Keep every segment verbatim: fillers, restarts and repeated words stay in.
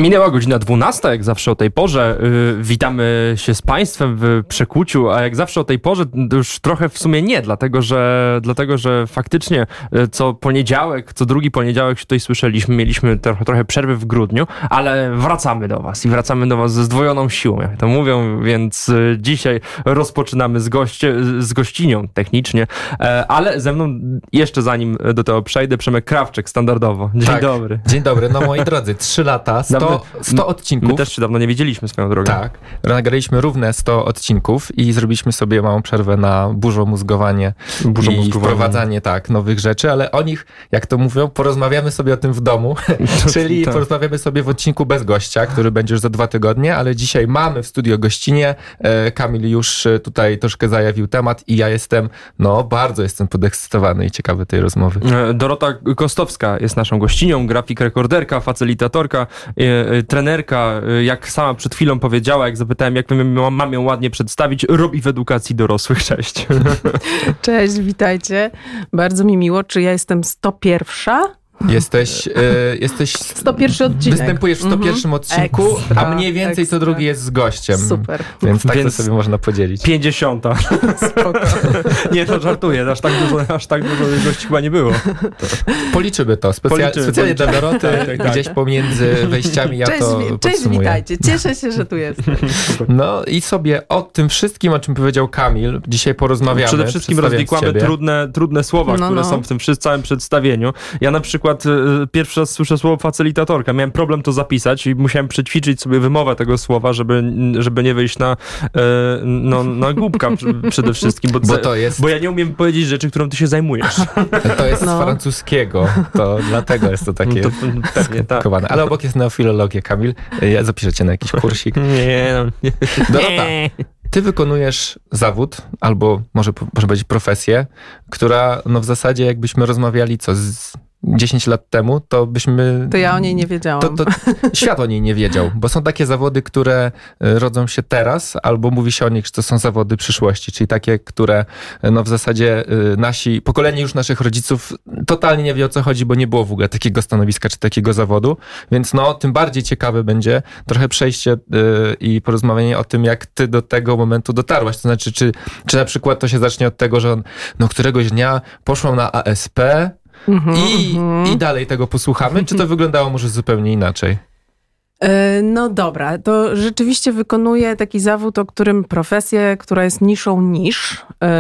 Minęła godzina dwunasta, jak zawsze o tej porze. Yy, witamy się z Państwem w Przekuciu, a jak zawsze o tej porze już trochę w sumie nie, dlatego że, dlatego, że faktycznie co poniedziałek, co drugi poniedziałek się tutaj słyszeliśmy, mieliśmy trochę, trochę przerwy w grudniu, ale wracamy do Was i wracamy do Was ze zdwojoną siłą, jak to mówią, więc dzisiaj rozpoczynamy z, goście, z gościnią technicznie, ale ze mną jeszcze zanim do tego przejdę, Przemek Krawczyk standardowo. Dzień tak. dobry. Dzień dobry, no moi drodzy, trzy lata, sto, sto odcinków. My też się dawno nie widzieliśmy swoją drogą. Tak, nagraliśmy równe sto odcinków i zrobiliśmy sobie małą przerwę na burzomózgowanie Burzo i mózgowanie. wprowadzanie tak, nowych rzeczy, ale o nich, jak to mówią, porozmawiamy sobie o tym w domu, czyli tak. porozmawiamy sobie w odcinku bez gościa, który będzie już za dwa tygodnie, ale dzisiaj mamy w studio gościnie. Kamil już tutaj troszkę zajawił temat i ja jestem, no bardzo jestem podekscytowany i ciekawy tej rozmowy. Dorota Kostowska jest naszą gościnią, grafik rekorderka, facylitatorka, e, trenerka, e, jak sama przed chwilą powiedziała, jak zapytałem, jak mam ją ładnie przedstawić, robi w edukacji dorosłych. Cześć. Cześć, witajcie. Bardzo mi miło. Czy ja jestem sto pierwsza? Jesteś, y, jesteś sto pierwszy odcinek. Występujesz w sto pierwszym mm-hmm. odcinku, Ekstra, a mniej więcej ekstra. co drugi jest z gościem. Super. Więc tak Więc to sobie można podzielić. pięćdziesiąta. Spoko. Nie, to żartuję, aż tak dużo, aż tak dużo gości chyba nie było. Policzymy to. Specja- Policzymy, specjalnie policzymy. dla Doroty, Tak, tak, tak. gdzieś pomiędzy wejściami ja Cześć, to wi- cześć, podsumuję. witajcie. Cieszę się, że tu jestem. No i sobie o tym wszystkim, o czym powiedział Kamil, dzisiaj porozmawiamy. Przede wszystkim przedstawiając rozwikłamy ciebie. trudne, trudne słowa, No, które no. są w tym wszy- całym przedstawieniu. Ja na przykład y, pierwszy raz słyszę słowo facylitatorka. Miałem problem to zapisać i musiałem przećwiczyć sobie wymowę tego słowa, żeby, żeby nie wyjść na, y, no, na głupka pr- przede wszystkim. Bo, Bo to jest- bo ja nie umiem powiedzieć rzeczy, którą ty się zajmujesz. To jest No. z francuskiego, to dlatego jest to takie To pewnie tak. skomplikowane. Ale obok jest neofilologia, Kamil. Ja zapiszę cię na jakiś kursik. Nie, no, nie. Dorota, ty wykonujesz zawód, albo może, może powiedzieć profesję, która no w zasadzie jakbyśmy rozmawiali co z dziesięć lat temu, to byśmy... To ja o niej nie wiedziałam. To, to świat o niej nie wiedział, bo są takie zawody, które y, rodzą się teraz, albo mówi się o nich, że to są zawody przyszłości, czyli takie, które y, no w zasadzie y, nasi, pokolenie już naszych rodziców totalnie nie wie, o co chodzi, bo nie było w ogóle takiego stanowiska, czy takiego zawodu, więc no tym bardziej ciekawe będzie trochę przejście y, i porozmawianie o tym, jak ty do tego momentu dotarłaś, to znaczy, czy, czy na przykład to się zacznie od tego, że on, no któregoś dnia poszłam na A S P, Mhm, I, mhm. I dalej tego posłuchamy, czy to wyglądało może zupełnie inaczej? E, No dobra, to rzeczywiście wykonuję taki zawód, o którym profesję, która jest niszą nisz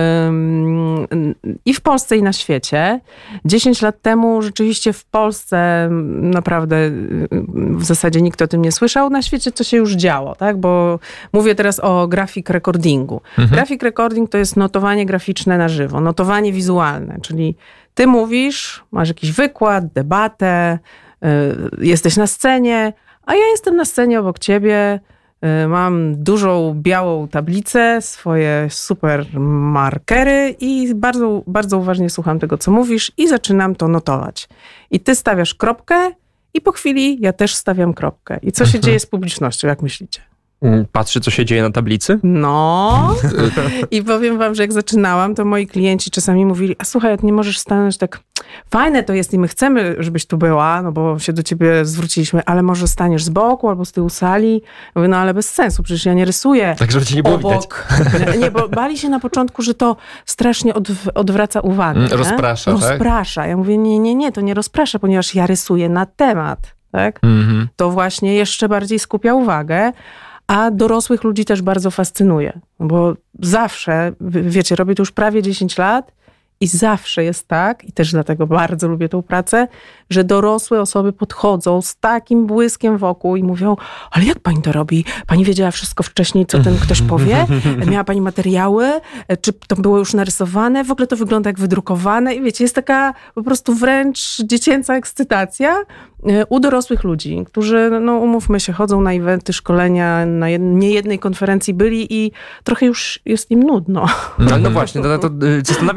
ym, i w Polsce i na świecie. dziesięć lat temu rzeczywiście w Polsce naprawdę w zasadzie nikt o tym nie słyszał. Na świecie to się już działo, tak? Bo mówię teraz o grafik recordingu. Mhm. Grafik recording to jest notowanie graficzne na żywo, notowanie wizualne, czyli ty mówisz, masz jakiś wykład, debatę, y, jesteś na scenie, a ja jestem na scenie obok ciebie, y, mam dużą białą tablicę, swoje super markery i bardzo, bardzo uważnie słucham tego, co mówisz i zaczynam to notować. I ty stawiasz kropkę i po chwili ja też stawiam kropkę. I co się dzieje z publicznością, jak myślicie? Patrzy, co się dzieje na tablicy? No i powiem wam, że jak zaczynałam, to moi klienci czasami mówili, a słuchaj, jak nie możesz stanąć tak, fajne to jest i my chcemy, żebyś tu była, no bo się do ciebie zwróciliśmy, ale może staniesz z boku albo z tyłu sali. Ja mówię, no ale bez sensu, przecież ja nie rysuję Tak, żeby cię nie było obok. Nie, nie, bo bali się na początku, że to strasznie od, odwraca uwagę. Mm, nie? rozprasza, tak? Rozprasza. Ja mówię, nie, nie, nie, to nie rozprasza, ponieważ ja rysuję na temat, tak? Mhm. To właśnie jeszcze bardziej skupia uwagę. A dorosłych ludzi też bardzo fascynuje, bo zawsze, wiecie, robię to już prawie dziesięć lat i zawsze jest tak, i też dlatego bardzo lubię tą pracę, że dorosłe osoby podchodzą z takim błyskiem wokół i mówią, ale jak pani to robi? Pani wiedziała wszystko wcześniej, co ten ktoś powie? Miała pani materiały? Czy to było już narysowane? W ogóle to wygląda jak wydrukowane? I wiecie, jest taka po prostu wręcz dziecięca ekscytacja u dorosłych ludzi, którzy, no umówmy się, chodzą na eventy, szkolenia, na jed- niejednej konferencji byli i trochę już jest im nudno. No, no właśnie, to, to, zastanawiam się, czy to tak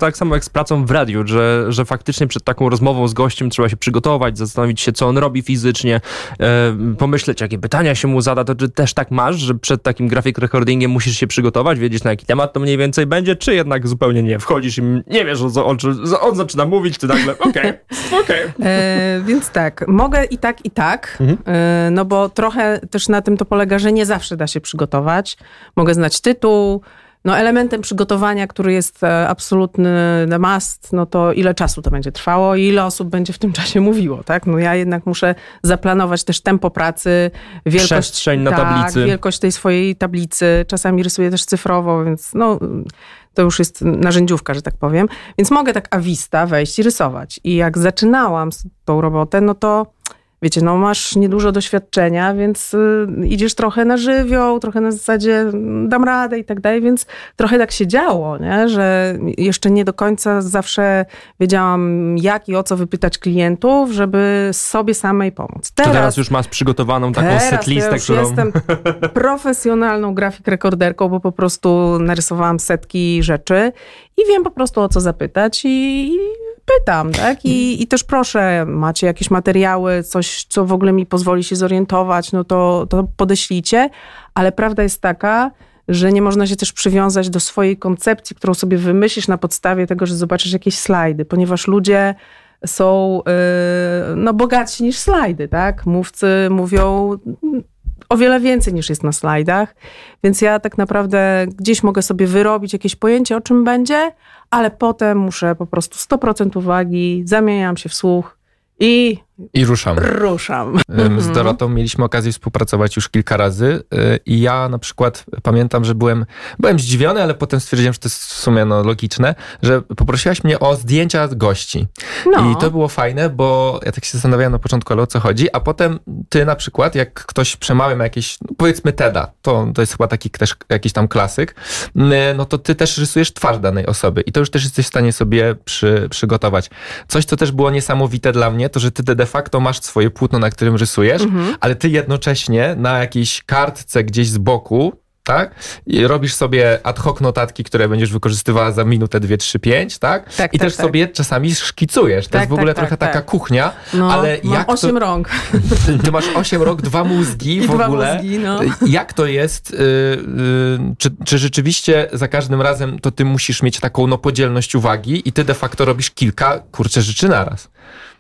tak samo jak z pracą w radiu, że, że faktycznie przed taką rozmową z gościem trzeba się przygotować, zastanowić się, co on robi fizycznie, e, pomyśleć, jakie pytania się mu zada. To czy też tak masz, że przed takim grafik recordingiem musisz się przygotować, wiedzieć, na jaki temat to mniej więcej będzie, czy jednak zupełnie nie? Wchodzisz i nie wiesz, o co on, on zaczyna mówić, ty nagle, okej, okay, okej. Okay. E, więc tak, mogę i tak, i tak, mhm. e, no bo trochę też na tym to polega, że nie zawsze da się przygotować. Mogę znać tytuł, no elementem przygotowania, który jest absolutny must, no to ile czasu to będzie trwało i ile osób będzie w tym czasie mówiło, tak? No ja jednak muszę zaplanować też tempo pracy, wielkość, przestrzeń na tak, tablicy. wielkość tej swojej tablicy. Czasami rysuję też cyfrowo, więc no to już jest narzędziówka, że tak powiem. Więc mogę tak a vista wejść i rysować. I jak zaczynałam tą robotę, no to wiecie, no masz niedużo doświadczenia, więc y, idziesz trochę na żywioł, trochę na zasadzie dam radę i tak dalej, więc trochę tak się działo, nie? Że jeszcze nie do końca zawsze wiedziałam, jak i o co wypytać klientów, żeby sobie samej pomóc. Teraz, teraz już masz przygotowaną taką setlistę, ja już którą... jestem profesjonalną grafik rekorderką, bo po prostu narysowałam setki rzeczy i wiem po prostu o co zapytać i pytam, tak? I, I też proszę, macie jakieś materiały, coś, co w ogóle mi pozwoli się zorientować, no to, to podeślijcie, ale prawda jest taka, że nie można się też przywiązać do swojej koncepcji, którą sobie wymyślisz na podstawie tego, że zobaczysz jakieś slajdy, ponieważ ludzie są yy, no, bogatsi niż slajdy, tak? Mówcy mówią o wiele więcej niż jest na slajdach, więc ja tak naprawdę gdzieś mogę sobie wyrobić jakieś pojęcie, o czym będzie, ale potem muszę po prostu sto procent uwagi, zamieniam się w słuch i... I ruszam. Ruszam. Z Dorotą mieliśmy okazję współpracować już kilka razy i ja na przykład pamiętam, że byłem, byłem zdziwiony, ale potem stwierdziłem, że to jest w sumie no, logiczne, że poprosiłaś mnie o zdjęcia gości. No. I to było fajne, bo ja tak się zastanawiałem na początku, ale o co chodzi, a potem ty na przykład, jak ktoś przemawia ma jakieś, no, powiedzmy TEDa, to, to jest chyba taki też jakiś tam klasyk, no to ty też rysujesz twarz danej osoby i to już też jesteś w stanie sobie przy, przygotować. Coś, co też było niesamowite dla mnie, to że ty de facto masz swoje płótno, na którym rysujesz, mhm. ale ty jednocześnie na jakiejś kartce gdzieś z boku, tak? I robisz sobie ad hoc notatki, które będziesz wykorzystywała za minutę, dwie, trzy, pięć, tak? tak I tak, też tak. sobie czasami szkicujesz. To tak, jest w ogóle tak, trochę tak, taka tak. kuchnia, no, ale mam jak osiem to... rąk. Ty masz osiem rąk, dwa mózgi I w dwa ogóle. Mózgi, no. Jak to jest? Yy, yy, czy, czy rzeczywiście za każdym razem to ty musisz mieć taką no, podzielność uwagi i ty de facto robisz kilka, kurczę, rzeczy naraz?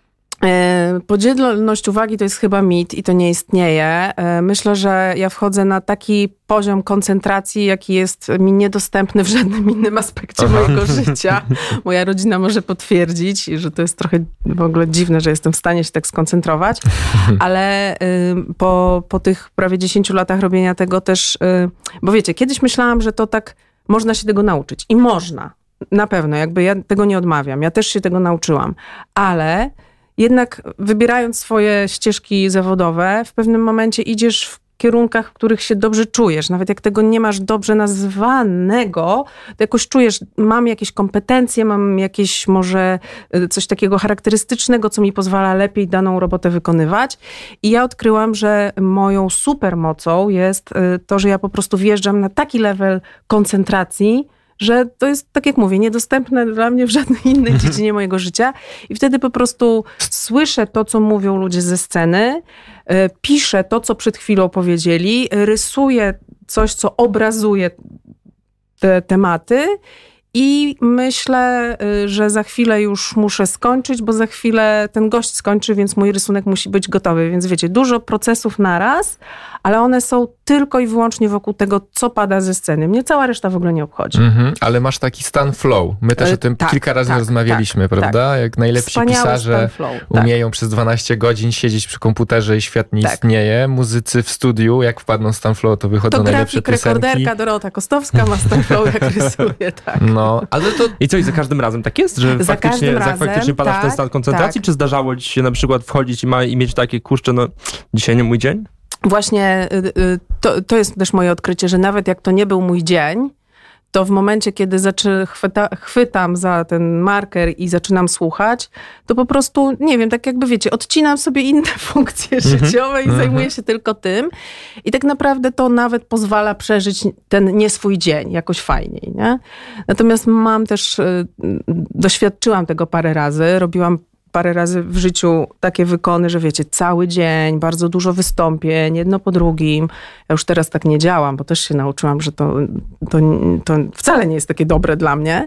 Podzielność uwagi to jest chyba mit i to nie istnieje. Myślę, że ja wchodzę na taki poziom koncentracji, jaki jest mi niedostępny w żadnym innym aspekcie Aha. mojego życia. Moja rodzina może potwierdzić, że to jest trochę w ogóle dziwne, że jestem w stanie się tak skoncentrować, ale po, po tych prawie dziesięciu latach robienia tego też, bo wiecie, kiedyś myślałam, że to tak można się tego nauczyć i można. Na pewno, jakby ja tego nie odmawiam. Ja też się tego nauczyłam, ale jednak wybierając swoje ścieżki zawodowe, w pewnym momencie idziesz w kierunkach, w których się dobrze czujesz. Nawet jak tego nie masz dobrze nazwanego, to jakoś czujesz, mam jakieś kompetencje, mam jakieś może coś takiego charakterystycznego, co mi pozwala lepiej daną robotę wykonywać. I ja odkryłam, że moją supermocą jest to, że ja po prostu wjeżdżam na taki level koncentracji, że to jest, tak jak mówię, niedostępne dla mnie w żadnej innej dziedzinie mojego życia. I wtedy po prostu słyszę to, co mówią ludzie ze sceny, piszę to, co przed chwilą powiedzieli, rysuję coś, co obrazuje te tematy i myślę, że za chwilę już muszę skończyć, bo za chwilę ten gość skończy, więc mój rysunek musi być gotowy. Więc wiecie, dużo procesów naraz, ale one są tylko i wyłącznie wokół tego, co pada ze sceny. Mnie cała reszta w ogóle nie obchodzi. Mm-hmm, ale masz taki stan flow. My też o tym tak, kilka razy tak, rozmawialiśmy, tak, prawda? Tak. Jak najlepsi Wspaniały pisarze flow, umieją tak. przez dwanaście godzin siedzieć przy komputerze i świat nie tak. istnieje. Muzycy w studiu, jak wpadną w stan flow, to wychodzą to najlepsze piosenki. To grafik, rekorderka Dorota Kostowska ma stan flow, jak rysuje, tak. No, ale to... I co, i za każdym razem tak jest? Że za faktycznie, razem, faktycznie padasz tak, w ten stan koncentracji? tak. Czy zdarzało ci się na przykład wchodzić i, ma, i mieć takie, kurczę, no dzisiaj nie mój dzień? Właśnie to, to jest też moje odkrycie, że nawet jak to nie był mój dzień, to w momencie, kiedy zaczy, chwyta, chwytam za ten marker i zaczynam słuchać, to po prostu, nie wiem, tak jakby wiecie, odcinam sobie inne funkcje mm-hmm. życiowe i mm-hmm. zajmuję się tylko tym. I tak naprawdę to nawet pozwala przeżyć ten nie swój dzień jakoś fajniej, nie? Natomiast mam też, y, doświadczyłam tego parę razy, robiłam parę razy w życiu takie wykony, że wiecie, cały dzień, bardzo dużo wystąpień, jedno po drugim. Ja już teraz tak nie działam, bo też się nauczyłam, że to, to, to wcale nie jest takie dobre dla mnie.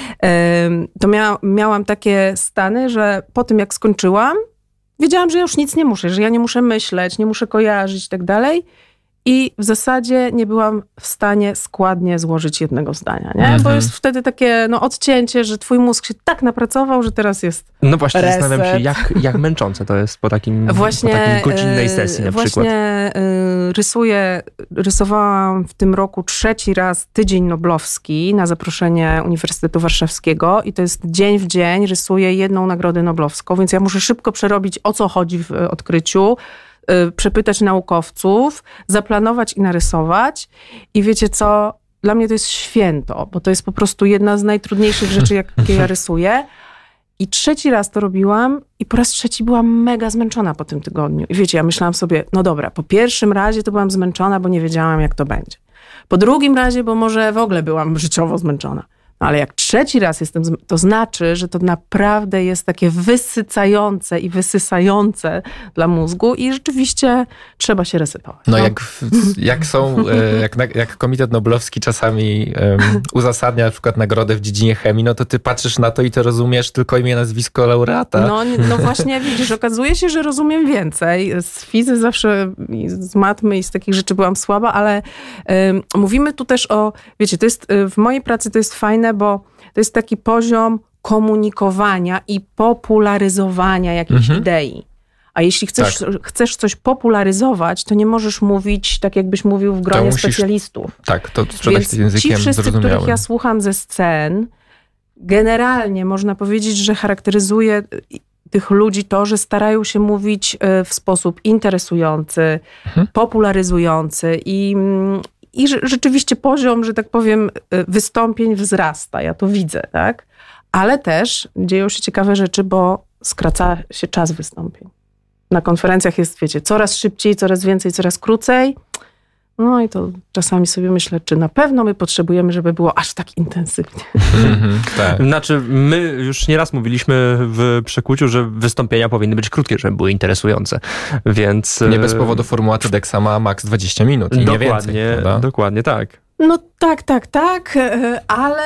To mia, miałam takie stany, że po tym jak skończyłam, wiedziałam, że ja już nic nie muszę, że ja nie muszę myśleć, nie muszę kojarzyć i tak dalej. I w zasadzie nie byłam w stanie składnie złożyć jednego zdania, nie? Mhm. Bo jest wtedy takie no, odcięcie, że twój mózg się tak napracował, że teraz jest No właśnie, reset. zastanawiam się, jak, jak męczące to jest po, takim, właśnie, po takiej godzinnej sesji na właśnie, przykład. Właśnie rysuję, rysowałam w tym roku trzeci raz Tydzień Noblowski na zaproszenie Uniwersytetu Warszawskiego i to jest dzień w dzień, rysuję jedną nagrodę noblowską, więc ja muszę szybko przerobić, o co chodzi w odkryciu, przepytać naukowców, zaplanować i narysować. I wiecie co? Dla mnie to jest święto, bo to jest po prostu jedna z najtrudniejszych rzeczy, jakie ja rysuję. I trzeci raz to robiłam i po raz trzeci byłam mega zmęczona po tym tygodniu. I wiecie, ja myślałam sobie, no dobra, po pierwszym razie to byłam zmęczona, bo nie wiedziałam, jak to będzie. Po drugim razie, bo może w ogóle byłam życiowo zmęczona. No ale jak trzeci raz jestem, to znaczy, że to naprawdę jest takie wysycające i wysysające dla mózgu i rzeczywiście trzeba się resetować. No, no. Jak, jak są, jak, jak Komitet Noblowski czasami um, uzasadnia na przykład nagrodę w dziedzinie chemii, no to ty patrzysz na to i to rozumiesz tylko imię, nazwisko laureata. No, no właśnie, widzisz, okazuje się, że rozumiem więcej. Z fizy zawsze, z matmy i z takich rzeczy byłam słaba, ale um, mówimy tu też o, wiecie, to jest, w mojej pracy to jest fajne, bo to jest taki poziom komunikowania i popularyzowania jakiejś mhm. idei. A jeśli chcesz, tak. chcesz coś popularyzować, to nie możesz mówić tak, jakbyś mówił w gronie musisz, specjalistów. Tak, to sprzedać tym językiem ci wszyscy, zrozumiałym. których ja słucham ze scen, generalnie można powiedzieć, że charakteryzuje tych ludzi to, że starają się mówić w sposób interesujący, mhm. popularyzujący i... I rzeczywiście poziom, że tak powiem, wystąpień wzrasta. Ja to widzę, tak? Ale też dzieją się ciekawe rzeczy, bo skraca się czas wystąpień. Na konferencjach jest, wiecie, coraz szybciej, coraz więcej, coraz krócej. No i to czasami sobie myślę, czy na pewno my potrzebujemy, żeby było aż tak intensywnie. Mm-hmm, tak. Znaczy, my już nieraz mówiliśmy w Przekuciu, że wystąpienia powinny być krótkie, żeby były interesujące, więc... Nie bez powodu formuła TEDxa ma maks dwadzieścia minut i dokładnie, nie więcej. Prawda? Dokładnie tak. No tak, tak, tak, ale,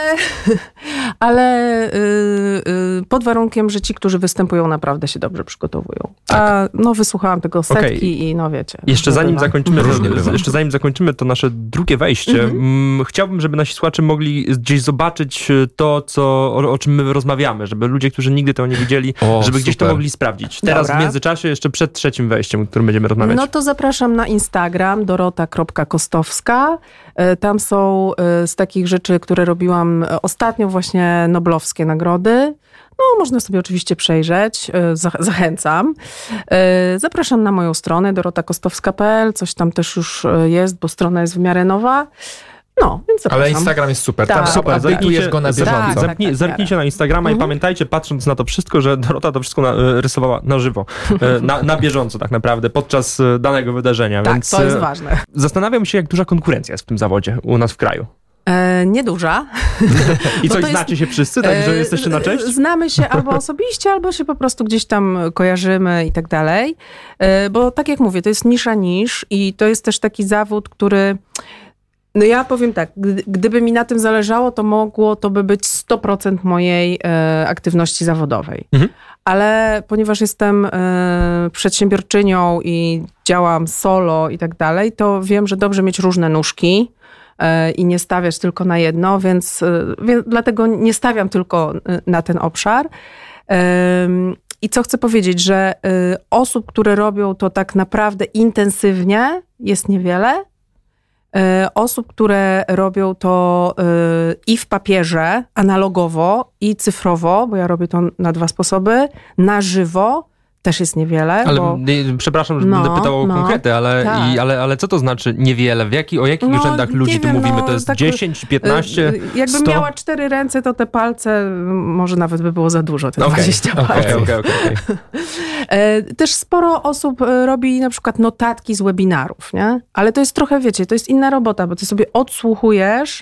ale pod warunkiem, że ci, którzy występują, naprawdę się dobrze przygotowują. Tak. A no wysłuchałam tego setki okay. i no wiecie. Jeszcze zanim, zakończymy, jeszcze zanim zakończymy to nasze drugie wejście, mm-hmm. chciałbym, żeby nasi słuchacze mogli gdzieś zobaczyć to, co, o, o czym my rozmawiamy, żeby ludzie, którzy nigdy tego nie widzieli, o, żeby super. Gdzieś to mogli sprawdzić. Teraz Dobra. W międzyczasie, jeszcze przed trzecim wejściem, o którym będziemy rozmawiać. No to zapraszam na Instagram dorota kropka kostowska. Tam są z takich rzeczy, które robiłam ostatnio, właśnie noblowskie nagrody. No, można sobie oczywiście przejrzeć. Zachęcam. Zapraszam na moją stronę dorota kostowska kropka pe el. Coś tam też już jest, bo strona jest w miarę nowa. No, więc zapraszam. Ale Instagram jest super. Tak, tam super, zerknijcie go na bieżąco. Tak, tak, Zerknij, tak, zerknijcie na Instagrama mhm. i pamiętajcie, patrząc na to wszystko, że Dorota to wszystko na, rysowała na żywo. Na, na bieżąco tak naprawdę, podczas danego wydarzenia. Tak, więc to jest ważne. Zastanawiam się, jak duża konkurencja jest w tym zawodzie u nas w kraju. E, nieduża. I coś znacie jest, się wszyscy, tak, że jesteście na cześć? Znamy się albo osobiście, albo się po prostu gdzieś tam kojarzymy i tak dalej. E, bo tak jak mówię, to jest nisza nisz i to jest też taki zawód, który... No ja powiem tak, gdyby mi na tym zależało, to mogło to by być sto procent mojej e, aktywności zawodowej. Mhm. Ale ponieważ jestem e, przedsiębiorczynią i działam solo i tak dalej, to wiem, że dobrze mieć różne nóżki e, i nie stawiać tylko na jedno, więc, e, więc dlatego nie stawiam tylko na ten obszar. E, I co chcę powiedzieć, że e, osób, które robią to tak naprawdę intensywnie, jest niewiele. Osób, które robią to i w papierze, analogowo, i cyfrowo, bo ja robię to na dwa sposoby, na żywo, też jest niewiele. Ale bo... nie, przepraszam, że No, będę pytał o no, konkrety, ale, tak. i, ale, ale co to znaczy niewiele? W jaki, o jakich No, rzędach nie ludzi tu wiem, mówimy? no, To jest tak, dziesięć, piętnaście, Jakbym sto? miała cztery ręce, to te palce może nawet by było za dużo, te Okej, dwadzieścia okej, palców. okej, okej. E, Też sporo osób e, robi na przykład notatki z webinarów, nie? Ale to jest trochę, wiecie, to jest inna robota, bo ty sobie odsłuchujesz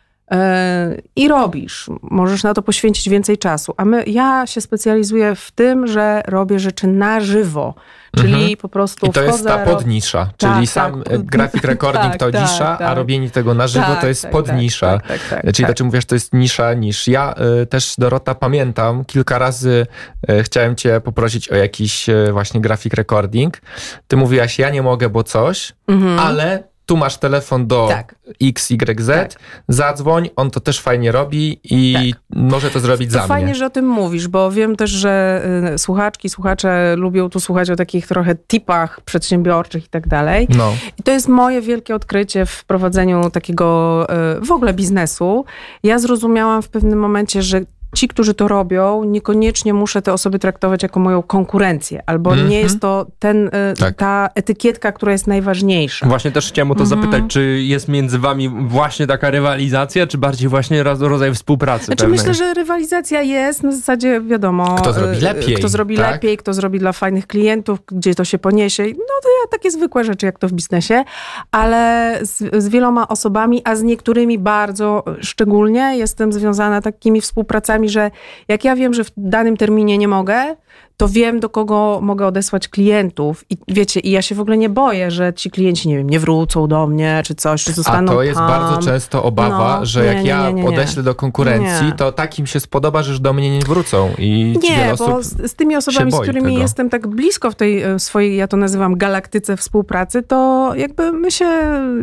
e, i robisz. Możesz na to poświęcić więcej czasu. A my, ja się specjalizuję w tym, że robię rzeczy na żywo. Czyli Mhm. po prostu I to jest wchodzę, ta rob- podnisza, Tak, czyli sam tak. grafik recording Tak, to tak, nisza, tak. a robienie tego na żywo Tak, to jest tak, podnisza. tak, tak, tak, tak, Czyli tak. to, czym mówisz, to jest nisza niż. Ja y, też, Dorota, pamiętam, kilka razy y, chciałem cię poprosić o jakiś y, właśnie grafik recording. Ty mówiłaś, ja nie mogę, bo coś, Mhm. ale tu masz telefon do Tak. X Y Z, Tak. zadzwoń, on to też fajnie robi i może to zrobić To za fajnie, mnie. że o tym mówisz, bo wiem też, że y, słuchaczki, słuchacze lubią tu słuchać o takich trochę tipach przedsiębiorczych i tak dalej. No. I to jest moje wielkie odkrycie w prowadzeniu takiego y, w ogóle biznesu. Ja zrozumiałam w pewnym momencie, że ci, którzy to robią, niekoniecznie muszę te osoby traktować jako moją konkurencję, albo Mhm. nie jest to ten, y, Tak. ta etykietka, która jest najważniejsza. Właśnie też chciałem o to Mhm. zapytać, czy jest między wami właśnie taka rywalizacja, czy bardziej właśnie raz- rodzaj współpracy Znaczy pewnej? myślę, że rywalizacja jest, na zasadzie wiadomo... Kto zrobi y, lepiej, Kto zrobi tak? lepiej, kto zrobi dla fajnych klientów, gdzie to się poniesie. No to ja takie zwykłe rzeczy, jak to w biznesie, ale z, z wieloma osobami, a z niektórymi bardzo szczególnie jestem związana takimi współpracami, że jak ja wiem, że w danym terminie nie mogę, to wiem, do kogo mogę odesłać klientów. I wiecie, i ja się w ogóle nie boję, że ci klienci, nie wiem, nie wrócą do mnie, czy coś, czy A zostaną to jest tam. bardzo często obawa, No, że nie, jak nie, ja nie, nie, nie. odeślę do konkurencji, Nie. to tak im się spodoba, że już do mnie nie wrócą. I ci Nie, wiele bo osób... z, z tymi osobami, z boi którymi tego. jestem tak blisko w tej e, swojej, ja to nazywam galaktyce współpracy, to jakby my się e,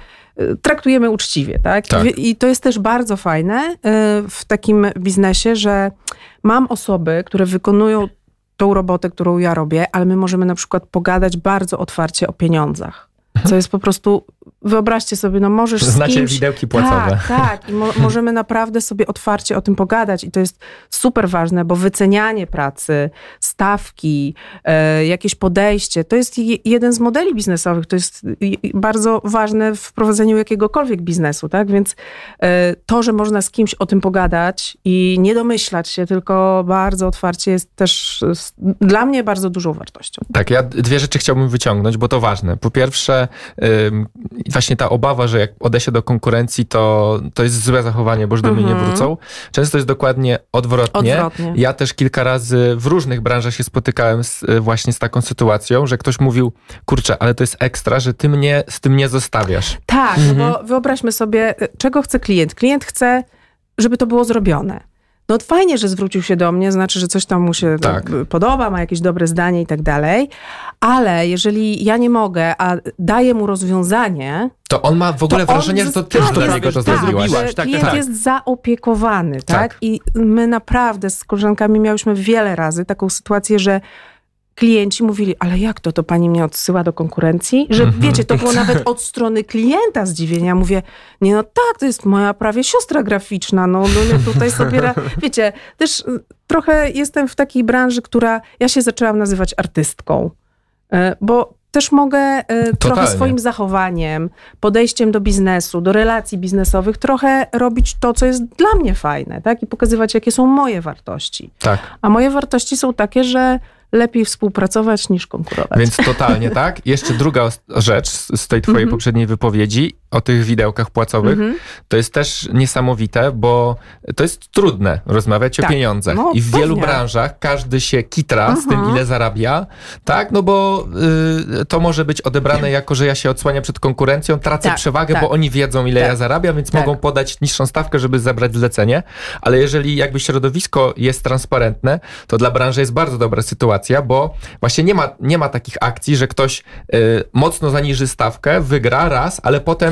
traktujemy uczciwie, tak? Tak. I, I to jest też bardzo fajne e, w takim biznesie, że mam osoby, które wykonują tą robotę, którą ja robię, ale my możemy na przykład pogadać bardzo otwarcie o pieniądzach. Co jest po prostu, wyobraźcie sobie, no możesz z Znacie kimś... widełki płacowe. Tak, tak. I mo- możemy naprawdę sobie otwarcie o tym pogadać i to jest super ważne, bo wycenianie pracy, stawki, e, jakieś podejście, to jest je- jeden z modeli biznesowych, to jest i- bardzo ważne w prowadzeniu jakiegokolwiek biznesu, tak? Więc e, to, że można z kimś o tym pogadać i nie domyślać się, tylko bardzo otwarcie jest też s- dla mnie bardzo dużą wartością. Tak, ja dwie rzeczy chciałbym wyciągnąć, bo to ważne. Po pierwsze, ym, właśnie ta obawa, że jak odeślę do konkurencji, to, to jest złe zachowanie, bo już do mnie nie Mhm. wrócą. Często jest dokładnie odwrotnie. Odwrotnie. Ja też kilka razy w różnych branżach się spotykałem z, właśnie z taką sytuacją, że ktoś mówił, kurczę, ale to jest ekstra, że ty mnie z tym nie zostawiasz. Tak, no bo wyobraźmy sobie, czego chce klient. Klient chce, żeby to było zrobione. No fajnie, że zwrócił się do mnie, znaczy, że coś tam mu się Tak. podoba, ma jakieś dobre zdanie i tak dalej, ale jeżeli ja nie mogę, a daję mu rozwiązanie, To on ma w ogóle to on wrażenie, że to ty tak, dla jest- niego to tak, zrobiłaś. że Tak, tak, klient tak. jest zaopiekowany, tak? Tak. I my naprawdę z koleżankami miałyśmy wiele razy taką sytuację, że klienci mówili, ale jak to, to pani mnie odsyła do konkurencji? Że Mhm. wiecie, to było nawet od strony klienta zdziwienia. Mówię, nie no tak, to jest moja prawie siostra graficzna, no, no my tutaj sobie, ra... wiecie, też y, trochę jestem w takiej branży, która, ja się zaczęłam nazywać artystką, y, bo też mogę y, trochę Totalnie. swoim zachowaniem, podejściem do biznesu, do relacji biznesowych, trochę robić to, co jest dla mnie fajne, tak? I pokazywać, jakie są moje wartości. Tak. A moje wartości są takie, że lepiej współpracować niż konkurować. Więc totalnie tak. Jeszcze druga os- rzecz z z tej twojej Mhm. poprzedniej wypowiedzi o tych widełkach płacowych. Mhm. To jest też niesamowite, bo to jest trudne rozmawiać o Tak. pieniądzach. No, I w wielu pewnie. branżach każdy się kitra z tym, Mhm. ile zarabia. Tak, no bo y, to może być odebrane jako, że ja się odsłaniam przed konkurencją, tracę Tak, przewagę, tak. bo oni wiedzą, ile Tak. ja zarabiam, więc Tak. mogą podać niższą stawkę, żeby zabrać zlecenie. Ale jeżeli jakby środowisko jest transparentne, to dla branży jest bardzo dobra sytuacja, bo właśnie nie ma, nie ma takich akcji, że ktoś y, mocno zaniży stawkę, wygra raz, ale potem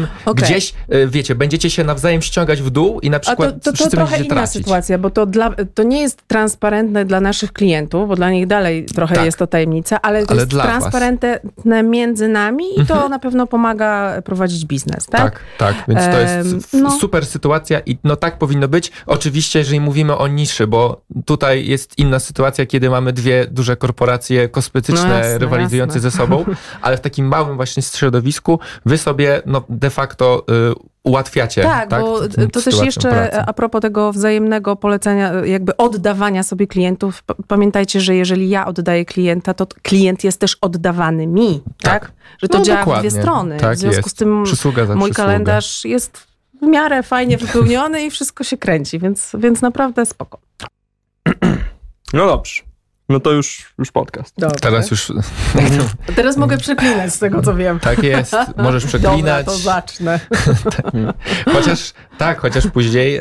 potem Okay. gdzieś, wiecie, będziecie się nawzajem ściągać w dół i na przykład A to, to, to wszyscy trochę będziecie inna tracić. sytuacja, bo to, dla, to nie jest transparentne dla naszych klientów, bo dla nich dalej trochę Tak. jest to tajemnica, ale to Ale jest dla was. transparentne między nami i to Mhm. na pewno pomaga prowadzić biznes, tak? Tak, tak, więc to jest Em, f- no. super sytuacja i no tak powinno być. Oczywiście, jeżeli mówimy o niszy, bo tutaj jest inna sytuacja, kiedy mamy dwie duże korporacje kosmetyczne No jasne, rywalizujące jasne. ze sobą, ale w takim małym właśnie środowisku wy sobie no, de facto y, ułatwiacie. Tak, tak, bo t- to też sytuację jeszcze pracy. a propos tego wzajemnego polecenia, jakby oddawania sobie klientów, p- pamiętajcie, że jeżeli ja oddaję klienta, to klient jest też oddawany mi, tak? Tak. Że to No, działa dokładnie. w dwie strony. Tak w związku jest. z tym Przysługa za mój przysługę. kalendarz jest w miarę fajnie wypełniony i wszystko się kręci, więc, więc naprawdę spoko. No dobrze. No to już, już podcast. Dobrze. Teraz już Teraz mogę przeklinać z tego, co wiem. tak jest, możesz Dobra, przeklinać. to zacznę. Chociaż tak, chociaż później y,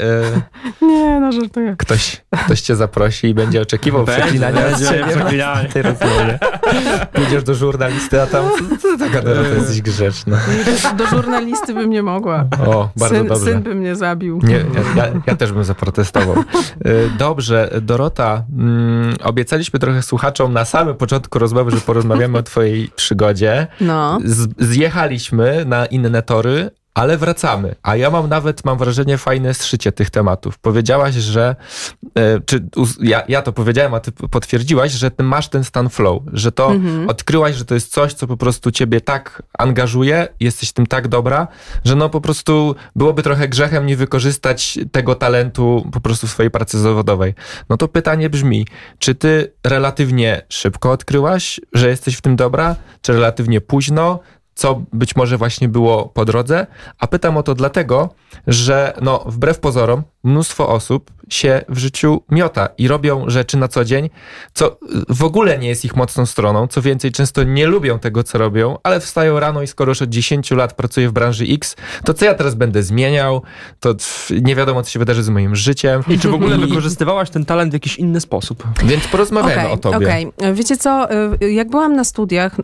Nie, no żartuję. ktoś, ktoś cię zaprosi i będzie oczekiwał przeklinania z będzie ciebie. przeklinanie. w tej rozmowie. Pójdziesz do żurnalisty, a tam co ty taka Dorota, jesteś grzeczna. Do żurnalisty bym nie mogła. O, bardzo syn, dobrze. syn by mnie zabił. Nie, ja, ja, ja też bym zaprotestował. Y, Dobrze, Dorota, mm, obiecaliśmy trochę słuchaczom na samym początku rozmowy, że porozmawiamy o twojej przygodzie. No. Z, zjechaliśmy na inne tory, ale wracamy. A ja mam nawet, mam wrażenie, fajne zszycie tych tematów. Powiedziałaś, że, e, czy uz- ja, ja to powiedziałem, a ty p- potwierdziłaś, że ty masz ten stan flow, że to Mhm. odkryłaś, że to jest coś, co po prostu ciebie tak angażuje, jesteś tym tak dobra, że no po prostu byłoby trochę grzechem nie wykorzystać tego talentu po prostu w swojej pracy zawodowej. No to pytanie brzmi, czy ty relatywnie szybko odkryłaś, że jesteś w tym dobra, czy relatywnie późno, co być może właśnie było po drodze, a pytam o to dlatego, że no wbrew pozorom mnóstwo osób się w życiu miota i robią rzeczy na co dzień, co w ogóle nie jest ich mocną stroną, co więcej często nie lubią tego, co robią, ale wstają rano i skoro już od dziesięciu lat pracuję w branży X, to co ja teraz będę zmieniał, to pff, nie wiadomo, co się wydarzy z moim życiem. I czy w ogóle I- wykorzystywałaś ten talent w jakiś inny sposób? Więc porozmawiamy Okej, o tobie. okej. Wiecie co, y, jak byłam na studiach y,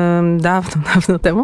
dawno, dawno temu,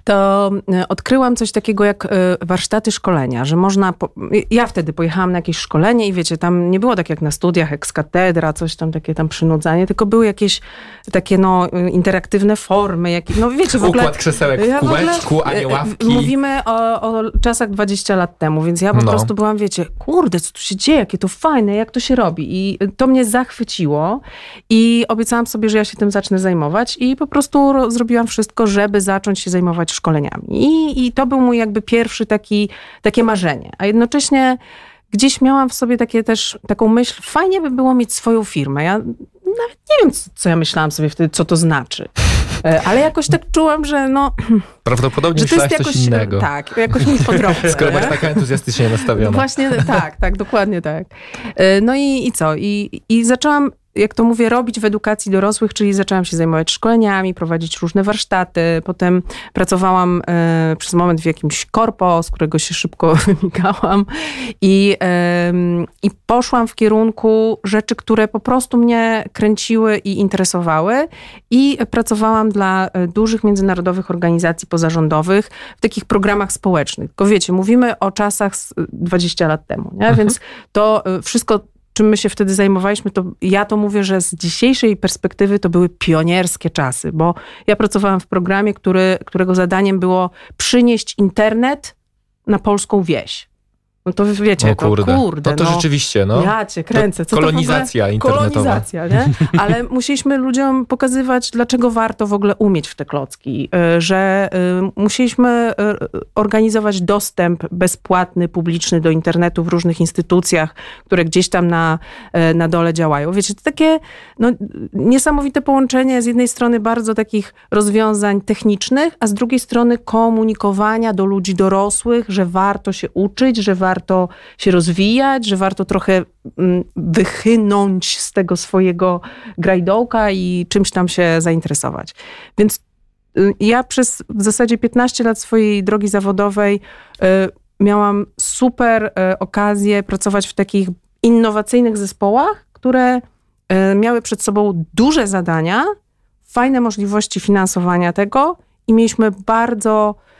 to y, odkryłam coś takiego jak y, warsztaty szkolenia, że można, po... ja wtedy pojechałam na jakieś szkolenie i wiecie, tam nie było tak jak na studiach, ekskatedra, coś tam, takie tam przynudzanie, tylko były jakieś takie no y, interaktywne formy, jak, no wiecie w ogóle... Układ krzesełek w Ja w ogóle, kółeczku, a nie e, ławki. Mówimy o, o czasach dwadzieścia lat temu, więc ja po No. prostu byłam, wiecie, kurde, co tu się dzieje, jakie to fajne, jak to się robi. I to mnie zachwyciło i obiecałam sobie, że ja się tym zacznę zajmować i po prostu ro- zrobiłam wszystko, żeby zacząć się zajmować szkoleniami. I, i to był mój jakby pierwszy taki, takie marzenie. A jednocześnie gdzieś miałam w sobie takie też, taką myśl, fajnie by było mieć swoją firmę. Ja nawet nie wiem, co- co ja myślałam sobie wtedy, co to znaczy. E, Ale jakoś tak czułam, że no, Prawdopodobnie że to jest myślałaś jakoś, coś innego. tak, jakoś mi po drodze. Skoro masz nie? taka entuzjastycznie No nastawiona. właśnie, tak, tak, dokładnie tak. E, No i, i co? I, I zaczęłam, jak to mówię, robić w edukacji dorosłych, czyli zaczęłam się zajmować szkoleniami, prowadzić różne warsztaty. Potem pracowałam e, przez moment w jakimś korpo, z którego się szybko wymigałam i, em, i poszłam w kierunku rzeczy, które po prostu mnie kręciły i interesowały i pracowałam dla e, dużych międzynarodowych organizacji pozarządowych w takich programach społecznych. Tylko wiecie, mówimy o czasach z dwadzieścia lat temu, nie? Więc to e, wszystko, czym my się wtedy zajmowaliśmy, to ja to mówię, że z dzisiejszej perspektywy to były pionierskie czasy, bo ja pracowałam w programie, który, którego zadaniem było przynieść internet na polską wieś. No to wiecie, O kurde, to kurde, no to no, rzeczywiście, no. ja cię kręcę. Co kolonizacja to w ogóle? internetowa. Kolonizacja, nie? Ale musieliśmy ludziom pokazywać, dlaczego warto w ogóle umieć w te klocki, y, że y, musieliśmy y, organizować dostęp bezpłatny, publiczny do internetu w różnych instytucjach, które gdzieś tam na, y, na dole działają. Wiecie, to takie no, niesamowite połączenie z jednej strony bardzo takich rozwiązań technicznych, a z drugiej strony komunikowania do ludzi dorosłych, że warto się uczyć, że warto się rozwijać, że warto trochę mm, wychynąć z tego swojego grajdołka i czymś tam się zainteresować. Więc y, ja przez w zasadzie piętnaście lat swojej drogi zawodowej y, miałam super y, okazję pracować w takich innowacyjnych zespołach, które y, miały przed sobą duże zadania, fajne możliwości finansowania tego i mieliśmy bardzo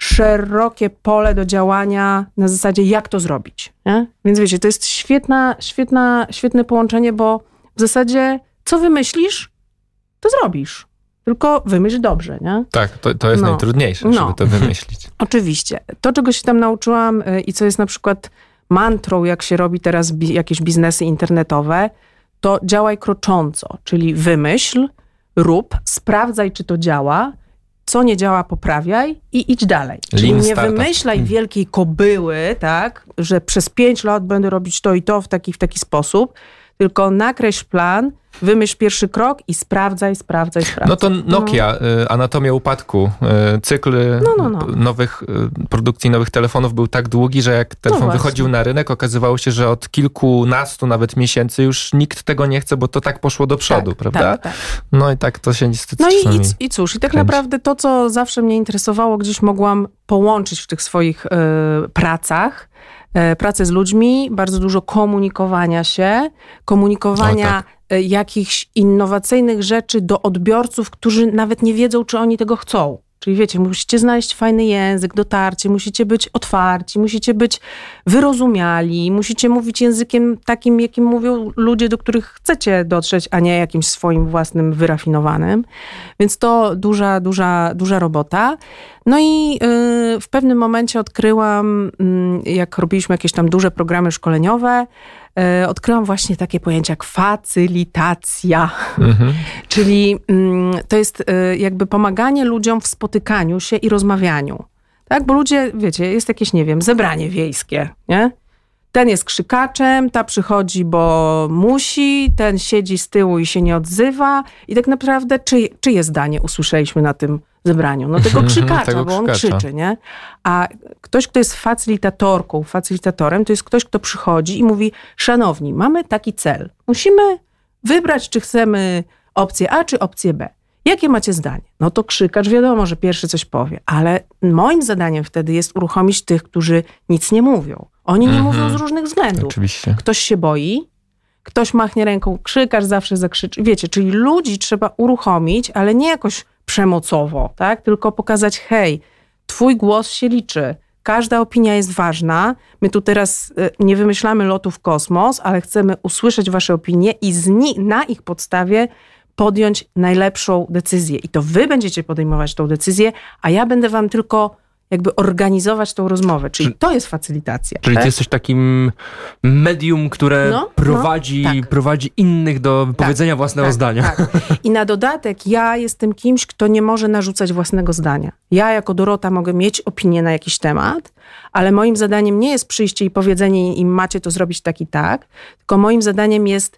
szerokie pole do działania na zasadzie, jak to zrobić. Nie? Więc wiecie, to jest świetna, świetna, świetne połączenie, bo w zasadzie co wymyślisz, to zrobisz. Tylko wymyśl dobrze, nie? Tak, to, to jest no. najtrudniejsze, no. żeby to wymyślić. Oczywiście. To, czego się tam nauczyłam i co jest na przykład mantrą, jak się robi teraz bi- jakieś biznesy internetowe, to działaj krocząco, czyli wymyśl, rób, sprawdzaj, czy to działa, co nie działa, poprawiaj i idź dalej. Czyli Lean nie startup. wymyślaj Mm. wielkiej kobyły, tak, że przez pięć lat będę robić to i to w taki, w taki sposób, tylko nakreśl plan, wymyśl pierwszy krok i sprawdzaj, sprawdzaj, sprawdzaj. No to Nokia, y, Anatomia upadku, y, cykl No, no, no. p- nowych, y, produkcji nowych telefonów był tak długi, że jak telefon właśnie. wychodził na rynek, okazywało się, że od kilkunastu nawet miesięcy już nikt tego nie chce, bo to tak poszło do przodu, tak, prawda? Tak, tak. No i tak to się niestety No i, czasami... i, c- i cóż, i tak kręci. naprawdę to, co zawsze mnie interesowało, gdzieś mogłam połączyć w tych swoich y, pracach, y, pracę z ludźmi, bardzo dużo komunikowania się, komunikowania O, tak. y, jakichś innowacyjnych rzeczy do odbiorców, którzy nawet nie wiedzą, czy oni tego chcą. Czyli wiecie, musicie znaleźć fajny język, dotarcie, musicie być otwarci, musicie być wyrozumiali, musicie mówić językiem takim, jakim mówią ludzie, do których chcecie dotrzeć, a nie jakimś swoim własnym, wyrafinowanym. Więc to duża, duża, duża robota. No i y, w pewnym momencie odkryłam, y, jak robiliśmy jakieś tam duże programy szkoleniowe, y, odkryłam właśnie takie pojęcie jak facylitacja. Mhm. Czyli mm, to jest y, jakby pomaganie ludziom w spotykaniu się i rozmawianiu. Tak? Bo ludzie, wiecie, jest jakieś, nie wiem, zebranie wiejskie, nie? Ten jest krzykaczem, ta przychodzi, bo musi, ten siedzi z tyłu i się nie odzywa. I tak naprawdę czy, czyje zdanie usłyszeliśmy na tym zebraniu? No tego krzykacza, Tego bo on krzykacza. krzyczy, nie? A ktoś, kto jest facylitatorką, facylitatorem, to jest ktoś, kto przychodzi i mówi, szanowni, mamy taki cel. Musimy wybrać, czy chcemy opcję A, czy opcję B. Jakie macie zdanie? No to krzykacz wiadomo, że pierwszy coś powie, ale moim zadaniem wtedy jest uruchomić tych, którzy nic nie mówią. Oni nie Mhm. mówią z różnych względów. Oczywiście. Ktoś się boi, ktoś machnie ręką, krzykacz zawsze zakrzyczy. Wiecie, czyli ludzi trzeba uruchomić, ale nie jakoś przemocowo, tak? Tylko pokazać, hej, twój głos się liczy. Każda opinia jest ważna. My tu teraz y, nie wymyślamy lotu w kosmos, ale chcemy usłyszeć wasze opinie i z ni- na ich podstawie podjąć najlepszą decyzję. I to wy będziecie podejmować tą decyzję, a ja będę wam tylko jakby organizować tą rozmowę. Czyli Czy- to jest facylitacja. Czyli tak? ty jesteś takim medium, które No, prowadzi, no, tak. prowadzi innych do powiedzenia własnego tak, zdania. Tak. I na dodatek ja jestem kimś, kto nie może narzucać własnego zdania. Ja jako Dorota mogę mieć opinię na jakiś temat, ale moim zadaniem nie jest przyjście i powiedzenie im macie to zrobić tak i tak, tylko moim zadaniem jest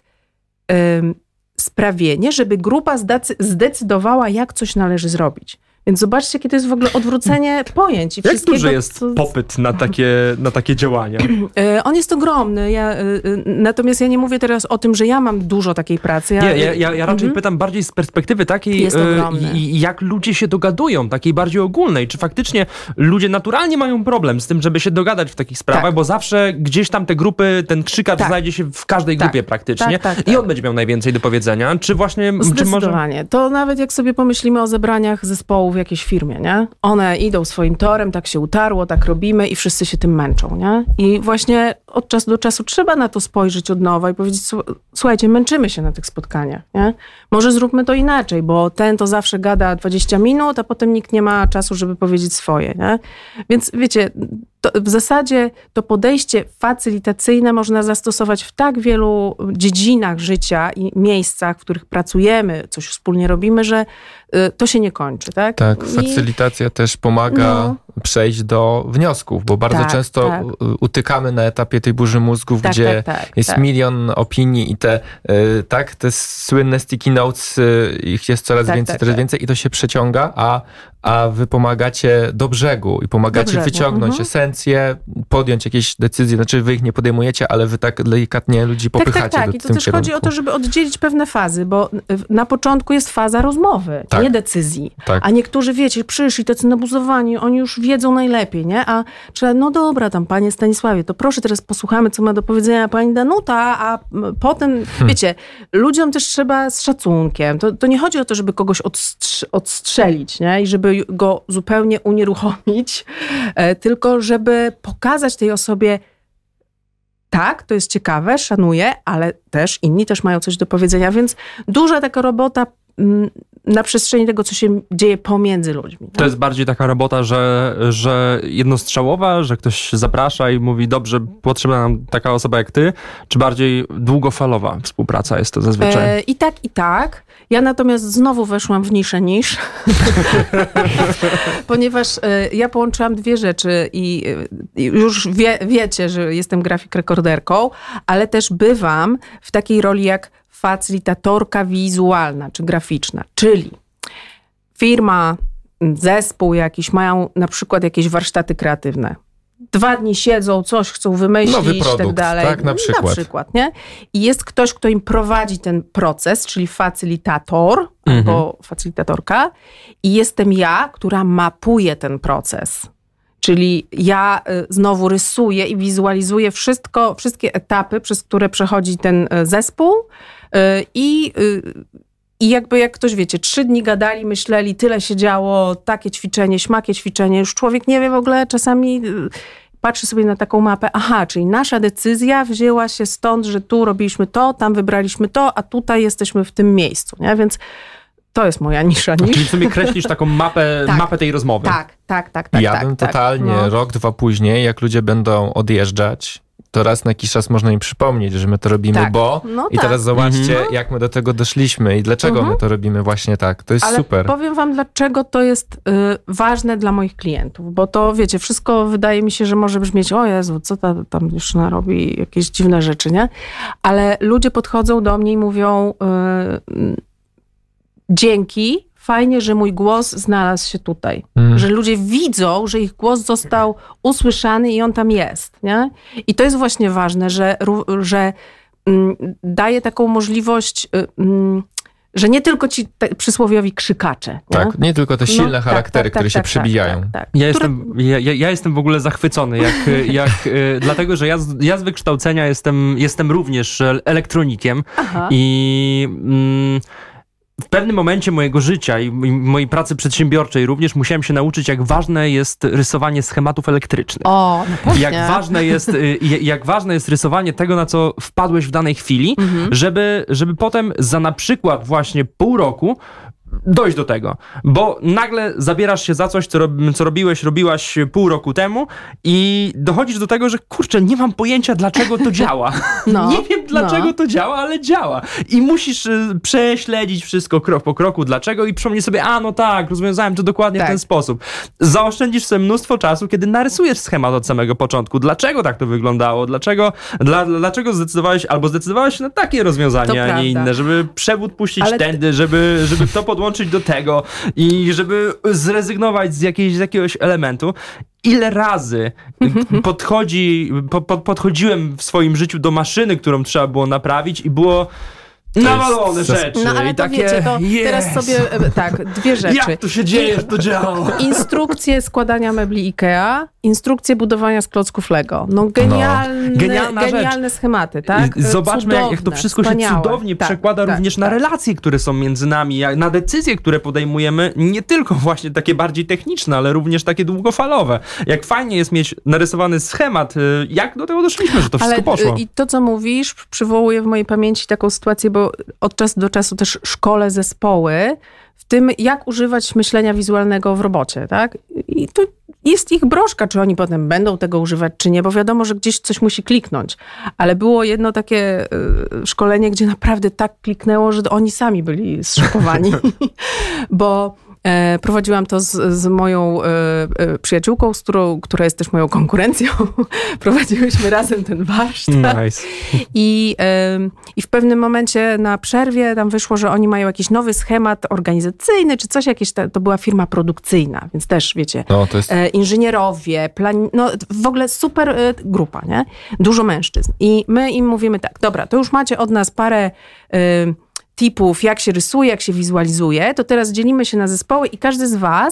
ym, sprawienie, żeby grupa zdacy- zdecydowała, jak coś należy zrobić. Więc zobaczcie, jakie to jest w ogóle odwrócenie pojęć. I Jak wszystkiego, duży jest co- popyt na takie, na takie działania? E, On jest ogromny. Ja, e, e, natomiast ja nie mówię teraz o tym, że ja mam dużo takiej pracy. Ja, Nie, ja, ja, ja raczej Mhm. pytam bardziej z perspektywy takiej, Jest e, ogromny. i- i jak ludzie się dogadują, takiej bardziej ogólnej. Czy faktycznie ludzie naturalnie mają problem z tym, żeby się dogadać w takich sprawach, Tak. bo zawsze gdzieś tam te grupy, ten krzykacz Tak. znajdzie się w każdej Tak. grupie praktycznie Tak, tak, i tak. on będzie miał najwięcej do powiedzenia. Czy właśnie, czy może... Zdecydowanie. To nawet jak sobie pomyślimy o zebraniach zespołów w jakiejś firmie, nie? One idą swoim torem, tak się utarło, tak robimy i wszyscy się tym męczą, nie? I właśnie od czasu do czasu trzeba na to spojrzeć od nowa i powiedzieć, "Słu- słuchajcie, męczymy się na tych spotkaniach, nie? Może zróbmy to inaczej, bo ten to zawsze gada dwadzieścia minut, a potem nikt nie ma czasu, żeby powiedzieć swoje, nie? Więc wiecie, to w zasadzie to podejście facylitacyjne można zastosować w tak wielu dziedzinach życia i miejscach, w których pracujemy, coś wspólnie robimy, że y, to się nie kończy, tak? Tak, I- facylitacja też pomaga No. przejść do wniosków, bo bardzo Tak, często tak. u- utykamy na etapie tej burzy mózgów, Tak, gdzie tak, tak, jest tak. milion opinii i te, y, tak, te słynne sticky notes, y, ich jest coraz Tak, więcej, tak, coraz tak. więcej i to się przeciąga, a, a wy pomagacie do brzegu i pomagacie Do brzegu, wyciągnąć mhm. esencję, podjąć jakieś decyzje, znaczy wy ich nie podejmujecie, ale wy tak delikatnie ludzi Tak, popychacie tak, tak. do I to tym też kierunku. chodzi o to, żeby oddzielić pewne fazy, bo na początku jest faza rozmowy, Tak. nie decyzji. Tak. A niektórzy, wiecie, przyszli tacy nabuzowani, oni już wiedzą najlepiej, nie? A trzeba, no dobra, tam panie Stanisławie, to proszę teraz posłuchamy, co ma do powiedzenia pani Danuta, a potem, hmm. wiecie, ludziom też trzeba z szacunkiem. To, to nie chodzi o to, żeby kogoś odstrz- odstrzelić, nie? I żeby go zupełnie unieruchomić, e, tylko żeby pokazać tej osobie, tak, to jest ciekawe, szanuję, ale też inni też mają coś do powiedzenia, więc duża taka robota m, na przestrzeni tego, co się dzieje pomiędzy ludźmi. Tak? To jest bardziej taka robota, że, że jednostrzałowa, że ktoś zaprasza i mówi, dobrze, potrzebna nam taka osoba jak ty, czy bardziej długofalowa współpraca jest to zazwyczaj? E, I tak, i tak. Ja natomiast znowu weszłam w niszę nisz, ponieważ e, ja połączyłam dwie rzeczy i, i już wie, wiecie, że jestem grafik rekorderką, ale też bywam w takiej roli jak facylitatorka wizualna czy graficzna, czyli firma, zespół jakiś mają na przykład jakieś warsztaty kreatywne. Dwa dni siedzą, coś chcą wymyślić Nowy produkt, i tak dalej. Tak, na przykład. Na przykład, nie? I jest ktoś, kto im prowadzi ten proces, czyli facylitator mhm. albo facylitatorka i jestem ja, która mapuje ten proces. Czyli ja znowu rysuję i wizualizuję wszystko, wszystkie etapy, przez które przechodzi ten zespół i, i jakby jak ktoś, wiecie, trzy dni gadali, myśleli, tyle się działo, takie ćwiczenie, śmakie ćwiczenie, już człowiek nie wie w ogóle, czasami patrzy sobie na taką mapę, aha, czyli nasza decyzja wzięła się stąd, że tu robiliśmy to, tam wybraliśmy to, a tutaj jesteśmy w tym miejscu, nie? Więc to jest moja nisza niż. Czyli sobie kreślisz taką mapę, tak, mapę tej rozmowy. Tak, tak, tak. tak ja tak, bym tak, totalnie no. rok, dwa później, jak ludzie będą odjeżdżać, to raz na jakiś czas można im przypomnieć, że my to robimy, tak. bo no i tak. teraz zobaczcie, mhm. jak my do tego doszliśmy i dlaczego mhm. my to robimy właśnie tak. To jest Ale super. powiem wam, dlaczego to jest y, ważne dla moich klientów, bo to, wiecie, wszystko wydaje mi się, że może brzmieć, o Jezu, co ta, tam dziewczyna robi, jakieś dziwne rzeczy, nie? Ale ludzie podchodzą do mnie i mówią y, dzięki, fajnie, że mój głos znalazł się tutaj. Mm. Że ludzie widzą, że ich głos został usłyszany i on tam jest. Nie? I to jest właśnie ważne, że, że mm, daje taką możliwość, mm, że nie tylko ci te, przysłowiowi krzykacze. Nie? Tak, nie tylko te silne no, charaktery, tak, tak, które tak, się tak, przebijają. Tak, tak, ja, które... jestem, ja, ja jestem w ogóle zachwycony, jak, jak, dlatego, że ja z, ja z wykształcenia jestem, jestem również elektronikiem. Aha. i... Mm, w pewnym momencie mojego życia i mojej pracy przedsiębiorczej również musiałem się nauczyć, jak ważne jest rysowanie schematów elektrycznych. O, no pewnie. Jak ważne jest, jak ważne jest rysowanie tego, na co wpadłeś w danej chwili, mhm. żeby, żeby potem za na przykład właśnie pół roku dojść do tego, bo nagle zabierasz się za coś, co, rob, co robiłeś, robiłaś pół roku temu i dochodzisz do tego, że kurczę, nie mam pojęcia, dlaczego to działa. No, nie wiem, dlaczego no. to działa, ale działa. I musisz y, prześledzić wszystko krok po kroku, dlaczego i przypomnieć sobie, a no tak, rozwiązałem to dokładnie tak. w ten sposób. Zaoszczędzisz sobie mnóstwo czasu, kiedy narysujesz schemat od samego początku. Dlaczego tak to wyglądało? Dlaczego, dla, dlaczego zdecydowałeś, albo zdecydowałeś się na takie rozwiązanie, to a prawda. nie inne, żeby przewód puścić ale tędy, żeby, żeby to podłączyć do tego i żeby zrezygnować z, jakiejś, z jakiegoś elementu. Ile razy podchodzi, po, po, podchodziłem w swoim życiu do maszyny, którą trzeba było naprawić i było nawalone rzeczy. No ale i to takie, wiecie, to yes. teraz sobie, tak, dwie rzeczy. Jak to się dzieje, że to działa? Instrukcje składania mebli Ikea, instrukcje budowania z klocków Lego. No genialne, no. genialne schematy, tak? Zobaczmy, cudowne, jak, jak to wszystko wspaniałe. się cudownie tak, przekłada tak, również tak, na tak. relacje, które są między nami, na decyzje, które podejmujemy, nie tylko właśnie takie bardziej techniczne, ale również takie długofalowe. Jak fajnie jest mieć narysowany schemat, jak do tego doszliśmy, że to wszystko ale, poszło. I to, co mówisz, przywołuje w mojej pamięci taką sytuację, bo od czasu do czasu też szkole zespoły w tym, jak używać myślenia wizualnego w robocie, tak? I to jest ich broszka, czy oni potem będą tego używać, czy nie, bo wiadomo, że gdzieś coś musi kliknąć. Ale było jedno takie y, szkolenie, gdzie naprawdę tak kliknęło, że oni sami byli zszokowani, bo E, prowadziłam to z, z moją e, e, przyjaciółką, z którą, która jest też moją konkurencją. Prowadziłyśmy razem ten warsztat. Nice. I, e, I w pewnym momencie na przerwie tam wyszło, że oni mają jakiś nowy schemat organizacyjny, czy coś jakieś, to była firma produkcyjna, więc też wiecie, no, to jest... e, inżynierowie, plan, no w ogóle super e, grupa, nie? Dużo mężczyzn. I my im mówimy tak, dobra, to już macie od nas parę e, tipów, jak się rysuje, jak się wizualizuje, to teraz dzielimy się na zespoły i każdy z was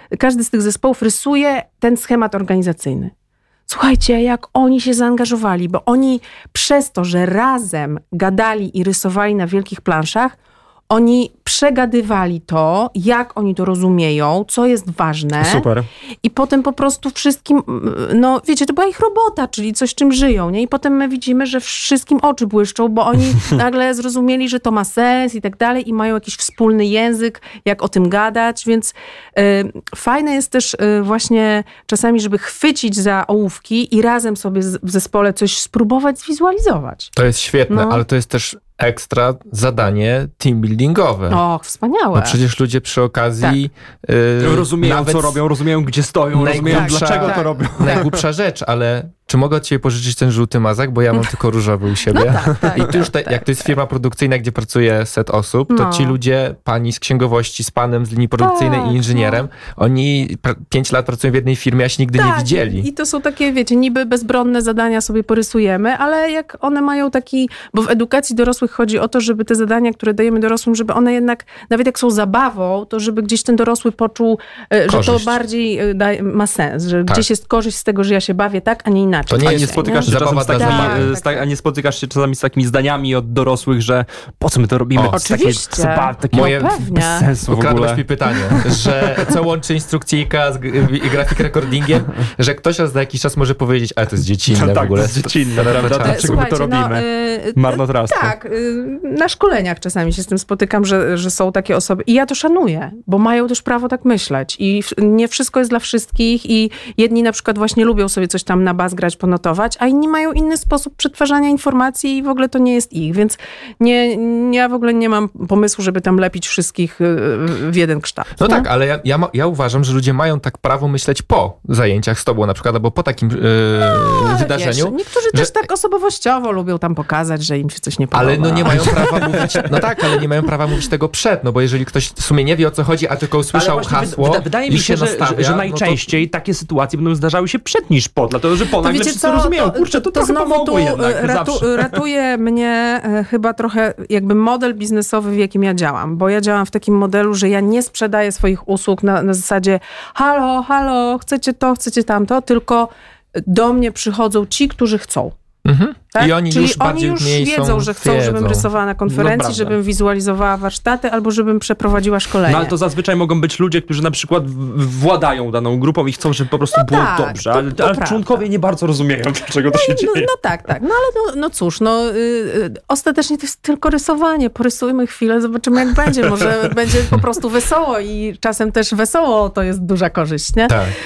każdy z tych zespołów rysuje ten schemat organizacyjny. Słuchajcie, jak oni się zaangażowali, bo oni przez to, że razem gadali i rysowali na wielkich planszach, oni przegadywali to, jak oni to rozumieją, co jest ważne. Super. I potem po prostu wszystkim, no wiecie, to była ich robota, czyli coś, czym żyją, nie? I potem my widzimy, że wszystkim oczy błyszczą, bo oni nagle zrozumieli, że to ma sens i tak dalej i mają jakiś wspólny język, jak o tym gadać, więc y, fajne jest też y, właśnie czasami, żeby chwycić za ołówki i razem sobie z, w zespole coś spróbować zwizualizować. To jest świetne, No. ale to jest też ekstra zadanie team buildingowe. Och, wspaniałe. No przecież ludzie przy okazji... Tak. Yy, rozumieją, nawet co robią, rozumieją, gdzie stoją, rozumieją, najgłupsza- dlaczego tak. to robią. Najgłupsza rzecz, ale czy mogę od ciebie pożyczyć ten żółty mazak, bo ja mam tylko różowy u siebie. No tak, tak, I tu już, te, tak, jak to jest firma produkcyjna, gdzie pracuje set osób, to No. ci ludzie, pani z księgowości, z panem z linii produkcyjnej Tak, i inżynierem, oni pra- pięć lat pracują w jednej firmie, a się nigdy tak, nie widzieli. I to są takie, wiecie, niby bezbronne zadania sobie porysujemy, ale jak one mają taki, bo w edukacji dorosłych chodzi o to, żeby te zadania, które dajemy dorosłym, żeby one jednak, nawet jak są zabawą, to żeby gdzieś ten dorosły poczuł, e, że Korzyść. to bardziej e, da, ma sens, że Tak. gdzieś jest korzyść z tego, że ja się bawię tak, a nie inaczej. To nie A jest nie spotykasz się Zabawa czasem z dla takimi, zabawy. e, z tak, a nie spotykasz się czasami z takimi zdaniami od dorosłych, że po co my to robimy? O, To jest oczywiście. Takie, zabaw, takie Moje- No pewnie. bez sensu w Ukradłeś ogóle. mi pytanie, że co łączy instrukcyjka z g- i grafik recordingiem, że ktoś raz za jakiś czas może powiedzieć, ale to jest dziecinne No w tak, ogóle. to jest dziecinne, prawda? E, Dlaczego my to słuchajcie, robimy? No, e, Marnotrawstwo. Tak, y, na szkoleniach czasami się z tym spotykam, że, że są takie osoby i ja to szanuję, bo mają też prawo tak myśleć i w- nie wszystko jest dla wszystkich i jedni na przykład właśnie lubią sobie coś tam na bas grać, ponotować, a inni mają inny sposób przetwarzania informacji i w ogóle to nie jest ich, więc nie, ja w ogóle nie mam pomysłu, żeby tam lepić wszystkich y, w jeden kształt. No nie? tak, ale ja, ja, ma- ja uważam, że ludzie mają tak prawo myśleć po zajęciach z tobą na przykład, albo po takim yy, Ale wydarzeniu. Wiesz, niektórzy że- też tak osobowościowo lubią tam pokazać, że im się coś nie podoba. Ale no nie mają prawa mówić, no tak, ale nie mają prawa mówić tego przed, no bo jeżeli ktoś w sumie nie wie o co chodzi, a tylko usłyszał właśnie hasło wyda- wydaje mi i się, się że, nastawia, że, że no to- najczęściej takie sytuacje będą zdarzały się przed niż po, dlatego że po To nagle wiecie wszyscy co, rozumieją, to, kurczę, to, to trochę znowu pomogło tu jednak, ratu, zawsze. ratuje mnie e, chyba trochę jakby model biznesowy, w jakim ja działam, bo ja działam w takim modelu, że ja nie sprzedaję swoich usług na, na zasadzie halo, halo, chcecie to, chcecie tamto, tylko do mnie przychodzą ci, którzy chcą. Mhm. Tak? I oni Czyli już bardziej oni już mniej wiedzą, są, że chcą, wiedzą. żebym rysowała na konferencji, prawda. żebym wizualizowała warsztaty, albo żebym przeprowadziła szkolenie. No ale to zazwyczaj mogą być ludzie, którzy na przykład w- władają daną grupą i chcą, żeby po prostu było tak, dobrze, to- ale, to ale prawda. członkowie nie bardzo rozumieją, dlaczego to się No, dzieje. no tak, tak. No ale no, no cóż, no y, y, ostatecznie to jest tylko rysowanie. Porysujmy chwilę, zobaczymy jak będzie. Może będzie po prostu wesoło i czasem też wesoło to jest duża korzyść, nie? Tak.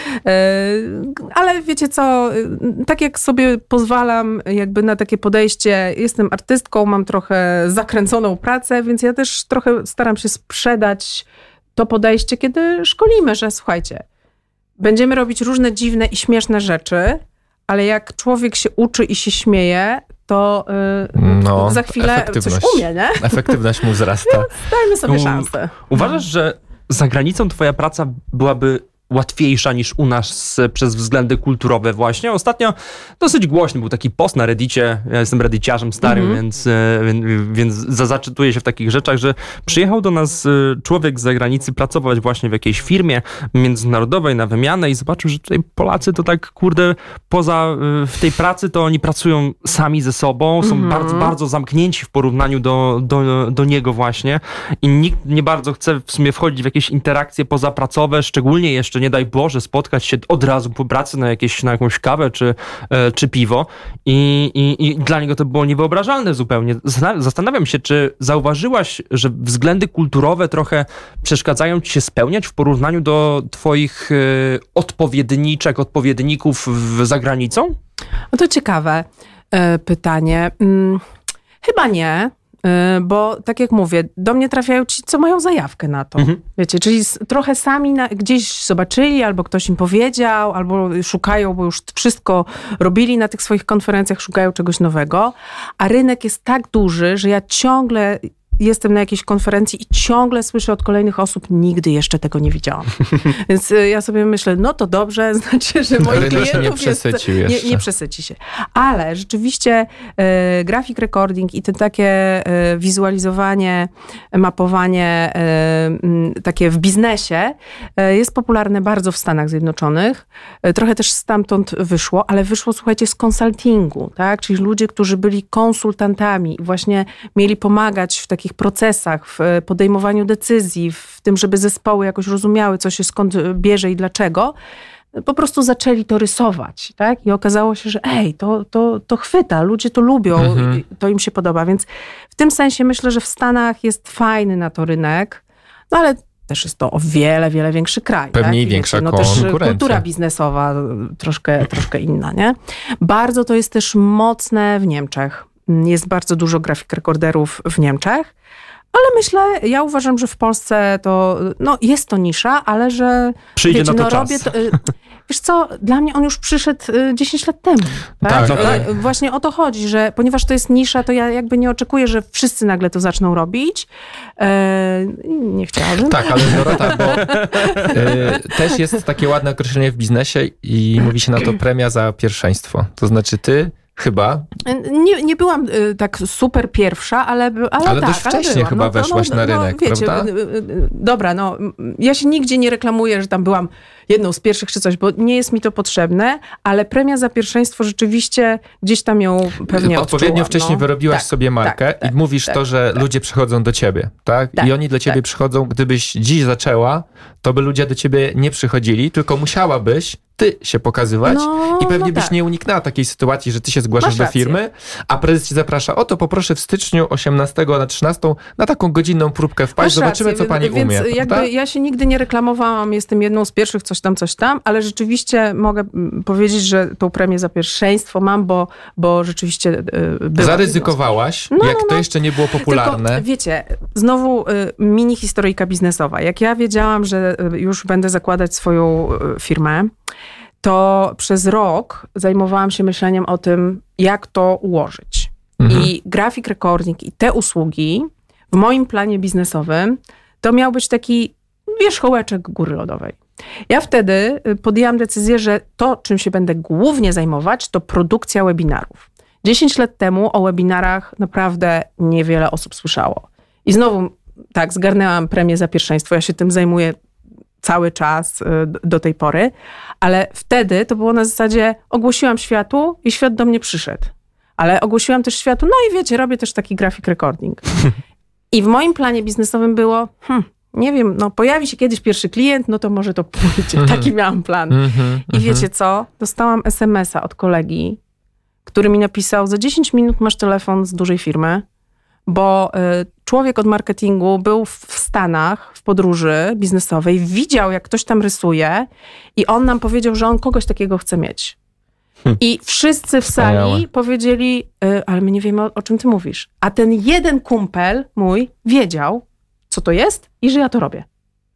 Y, ale wiecie co, y, tak jak sobie pozwalam jakby na takie podejście, jestem artystką, mam trochę zakręconą pracę, więc ja też trochę staram się sprzedać to podejście, kiedy szkolimy, że słuchajcie, będziemy robić różne dziwne i śmieszne rzeczy, ale jak człowiek się uczy i się śmieje, to yy, No, za chwilę coś efektywność. umie, nie? Efektywność mu wzrasta. Dajmy sobie U- szansę. Uważasz, że za granicą twoja praca byłaby łatwiejsza niż u nas e, przez względy kulturowe właśnie? Ostatnio dosyć głośny był taki post na Reddicie, ja jestem reddiciarzem starym, Mhm. więc, e, więc, więc za- zaczytuję się w takich rzeczach, że przyjechał do nas e, człowiek z zagranicy pracować właśnie w jakiejś firmie międzynarodowej na wymianę i zobaczył, że tutaj Polacy to tak kurde poza e, w tej pracy to oni pracują sami ze sobą, są Mhm. bardzo, bardzo zamknięci w porównaniu do, do, do niego właśnie i nikt nie bardzo chce w sumie wchodzić w jakieś interakcje pozapracowe, szczególnie jeszcze nie daj Boże spotkać się od razu po pracy na, jakieś, na jakąś kawę czy, e, czy piwo I, i, i dla niego to było niewyobrażalne zupełnie. Zna- Zastanawiam się, czy zauważyłaś, że względy kulturowe trochę przeszkadzają ci się spełniać w porównaniu do twoich e, odpowiedniczek, odpowiedników w, za granicą? No to ciekawe e, pytanie. Mm, chyba nie. e, Bo tak jak mówię, do mnie trafiają ci, co mają zajawkę na to. Mhm. Wiecie, czyli s- trochę sami na, gdzieś zobaczyli, albo ktoś im powiedział, albo szukają, bo już wszystko robili na tych swoich konferencjach, szukają czegoś nowego. A rynek jest tak duży, że ja ciągle jestem na jakiejś konferencji i ciągle słyszę od kolejnych osób, nigdy jeszcze tego nie widziałam. Więc ja sobie myślę, no to dobrze, znaczy, że moich Rynek się klientów nie przesycił jest... jeszcze. Nie, nie przesyci się. Ale rzeczywiście e, grafik recording i te takie e, wizualizowanie, mapowanie e, m, takie w biznesie e, jest popularne bardzo w Stanach Zjednoczonych. E, trochę też stamtąd wyszło, ale wyszło, słuchajcie, z konsultingu, tak? Czyli ludzie, którzy byli konsultantami i właśnie mieli pomagać w takich procesach, w podejmowaniu decyzji, w tym, żeby zespoły jakoś rozumiały, co się skąd bierze i dlaczego, po prostu zaczęli to rysować, tak? I okazało się, że ej, to, to, to chwyta, ludzie to lubią, Mhm. to im się podoba, więc w tym sensie myślę, że w Stanach jest fajny na to rynek, no ale też jest to o wiele, wiele większy kraj. Pewnie tak? i wiecie, większa no też konkurencja. kultura biznesowa troszkę, troszkę inna, nie? Bardzo to jest też mocne w Niemczech. Jest bardzo dużo grafik rekorderów w Niemczech, ale myślę, ja uważam, że w Polsce to, no jest to nisza, ale że Przyjdzie wiecie, na to no czas. robię to, y, wiesz co, dla mnie on już przyszedł y, dziesięć lat temu. Tak? Tak, no Y, tak. Właśnie o to chodzi, że ponieważ to jest nisza, to ja jakby nie oczekuję, że wszyscy nagle to zaczną robić. E, nie chciałabym. Tak, ale Dorota, bo y, też jest takie ładne określenie w biznesie i mówi się na to premia za pierwszeństwo. To znaczy ty chyba, Nie, nie byłam y, tak super pierwsza, ale, ale, Ale tak. dość wcześnie byłam. chyba weszłaś na rynek, wiecie, prawda? y, y, y, dobra, no ja się nigdzie nie reklamuję, że tam byłam jedną z pierwszych czy coś, bo nie jest mi to potrzebne, ale premia za pierwszeństwo rzeczywiście gdzieś tam ją pewnie odpowiednio odczułam, wcześniej no. wyrobiłaś Tak, sobie markę tak, tak, i mówisz tak, to, że tak. ludzie przychodzą do ciebie, tak? Tak, I oni do ciebie tak. przychodzą, gdybyś dziś zaczęła, to by ludzie do ciebie nie przychodzili, tylko musiałabyś ty się pokazywać No, i pewnie no byś tak. nie uniknęła takiej sytuacji, że ty się zgłaszasz Masz do rację. firmy, a prezes ci zaprasza, oto poproszę w styczniu osiemnastego na trzynastą na taką godzinną próbkę wpaść, Masz zobaczymy, rację, co pani więc umie. jakby prawda? ja się nigdy nie reklamowałam, jestem jedną z pierwszych, coś tam, coś tam, ale rzeczywiście mogę mm, powiedzieć, że tą premię za pierwszeństwo mam, bo, bo rzeczywiście yy, była. Zaryzykowałaś, No, jak no, to no. jeszcze nie było popularne. Tylko, wiecie, znowu y, mini historyjka biznesowa. Jak ja wiedziałam, że y, już będę zakładać swoją y, firmę, to przez rok zajmowałam się myśleniem o tym, jak to ułożyć. Mhm. I grafik recording i te usługi w moim planie biznesowym to miał być taki wierzchołeczek góry lodowej. Ja wtedy y, podjęłam decyzję, że to, czym się będę głównie zajmować, to produkcja webinarów. dziesięć lat temu o webinarach naprawdę niewiele osób słyszało. I znowu, tak, zgarnęłam premię za pierwszeństwo. Ja się tym zajmuję cały czas y, do tej pory, ale wtedy to było na zasadzie ogłosiłam światu i świat do mnie przyszedł. Ale ogłosiłam też światu, no i wiecie, robię też taki grafik recording. I w moim planie biznesowym było, hmm, nie wiem, no pojawi się kiedyś pierwszy klient, no to może to pójdzie. Taki miałam plan. Mhm, I wiecie co? Dostałam es em es a od kolegi, który mi napisał, za dziesięć minut masz telefon z dużej firmy, bo y, człowiek od marketingu był w Stanach w podróży biznesowej, widział jak ktoś tam rysuje i on nam powiedział, że on kogoś takiego chce mieć. I wszyscy w sali Wspaniałe. powiedzieli, y, ale my nie wiemy o, o czym ty mówisz. A ten jeden kumpel mój wiedział, co to jest i że ja to robię.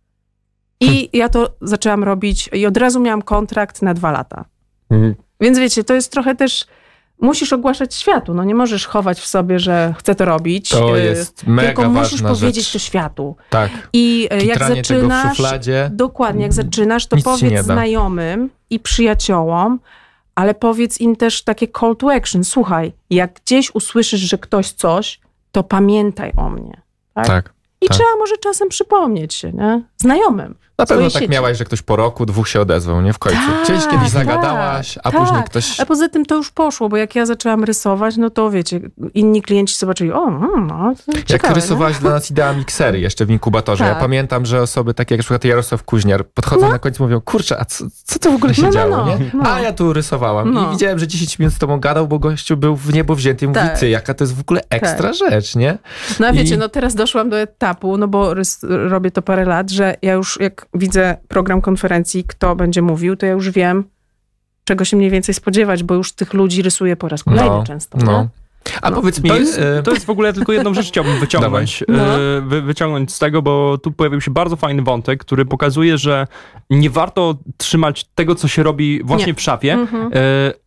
I ja to zaczęłam robić i od razu miałam kontrakt na dwa lata. Mhm. Więc wiecie, to jest trochę też, musisz ogłaszać światu, no nie możesz chować w sobie, że chcę to robić. To y, jest mega Tylko musisz ważna powiedzieć rzecz. to światu. Tak. I y, jak Kitranie tego w zaczynasz, szufladzie. dokładnie, jak zaczynasz, to nic ci nie powiedz da. znajomym i przyjaciołom, ale powiedz im też takie call to action. Słuchaj, jak gdzieś usłyszysz, że ktoś coś, to pamiętaj o mnie. Tak? Tak. I tak. trzeba może czasem przypomnieć się, nie? Znajomym. Na pewno swojej tak sieci. miałaś, że ktoś po roku, dwóch się odezwał, nie? W końcu. Tak, Gdzieś kiedyś tak, zagadałaś, a tak. później ktoś... A poza tym to już poszło, bo jak ja zaczęłam rysować, no to wiecie, inni klienci zobaczyli, o, mm, no, to Jak ciekawe, ty rysowałaś dla nas idea miksery jeszcze w inkubatorze, ja Tak. pamiętam, że osoby takie jak na przykład Jarosław Kuźniar podchodzą No. na końcu i mówią, kurczę, a co, co to w ogóle się No, no, działo, no, nie? no. A ja tu rysowałam No. i widziałem, że dziesięć minut z tobą gadał, bo gościu był w niebo wzięty i mówi, Tak. ty, jaka to jest w ogóle ekstra rzecz, nie? No a wiecie, I- no teraz doszłam do etapu, no bo rys- robię to parę lat, że ja już jak widzę program konferencji, kto będzie mówił, to ja już wiem, czego się mniej więcej spodziewać, bo już tych ludzi rysuję po raz kolejny No, często. no. nie? A No. powiedz mi, To jest, e, to jest w ogóle tylko jedną rzecz chciałbym wyciągnąć, Dawaj. No. e, wy, wyciągnąć z tego, bo tu pojawił się bardzo fajny wątek, który pokazuje, że nie warto trzymać tego, co się robi właśnie Nie. w szafie, Mhm. e,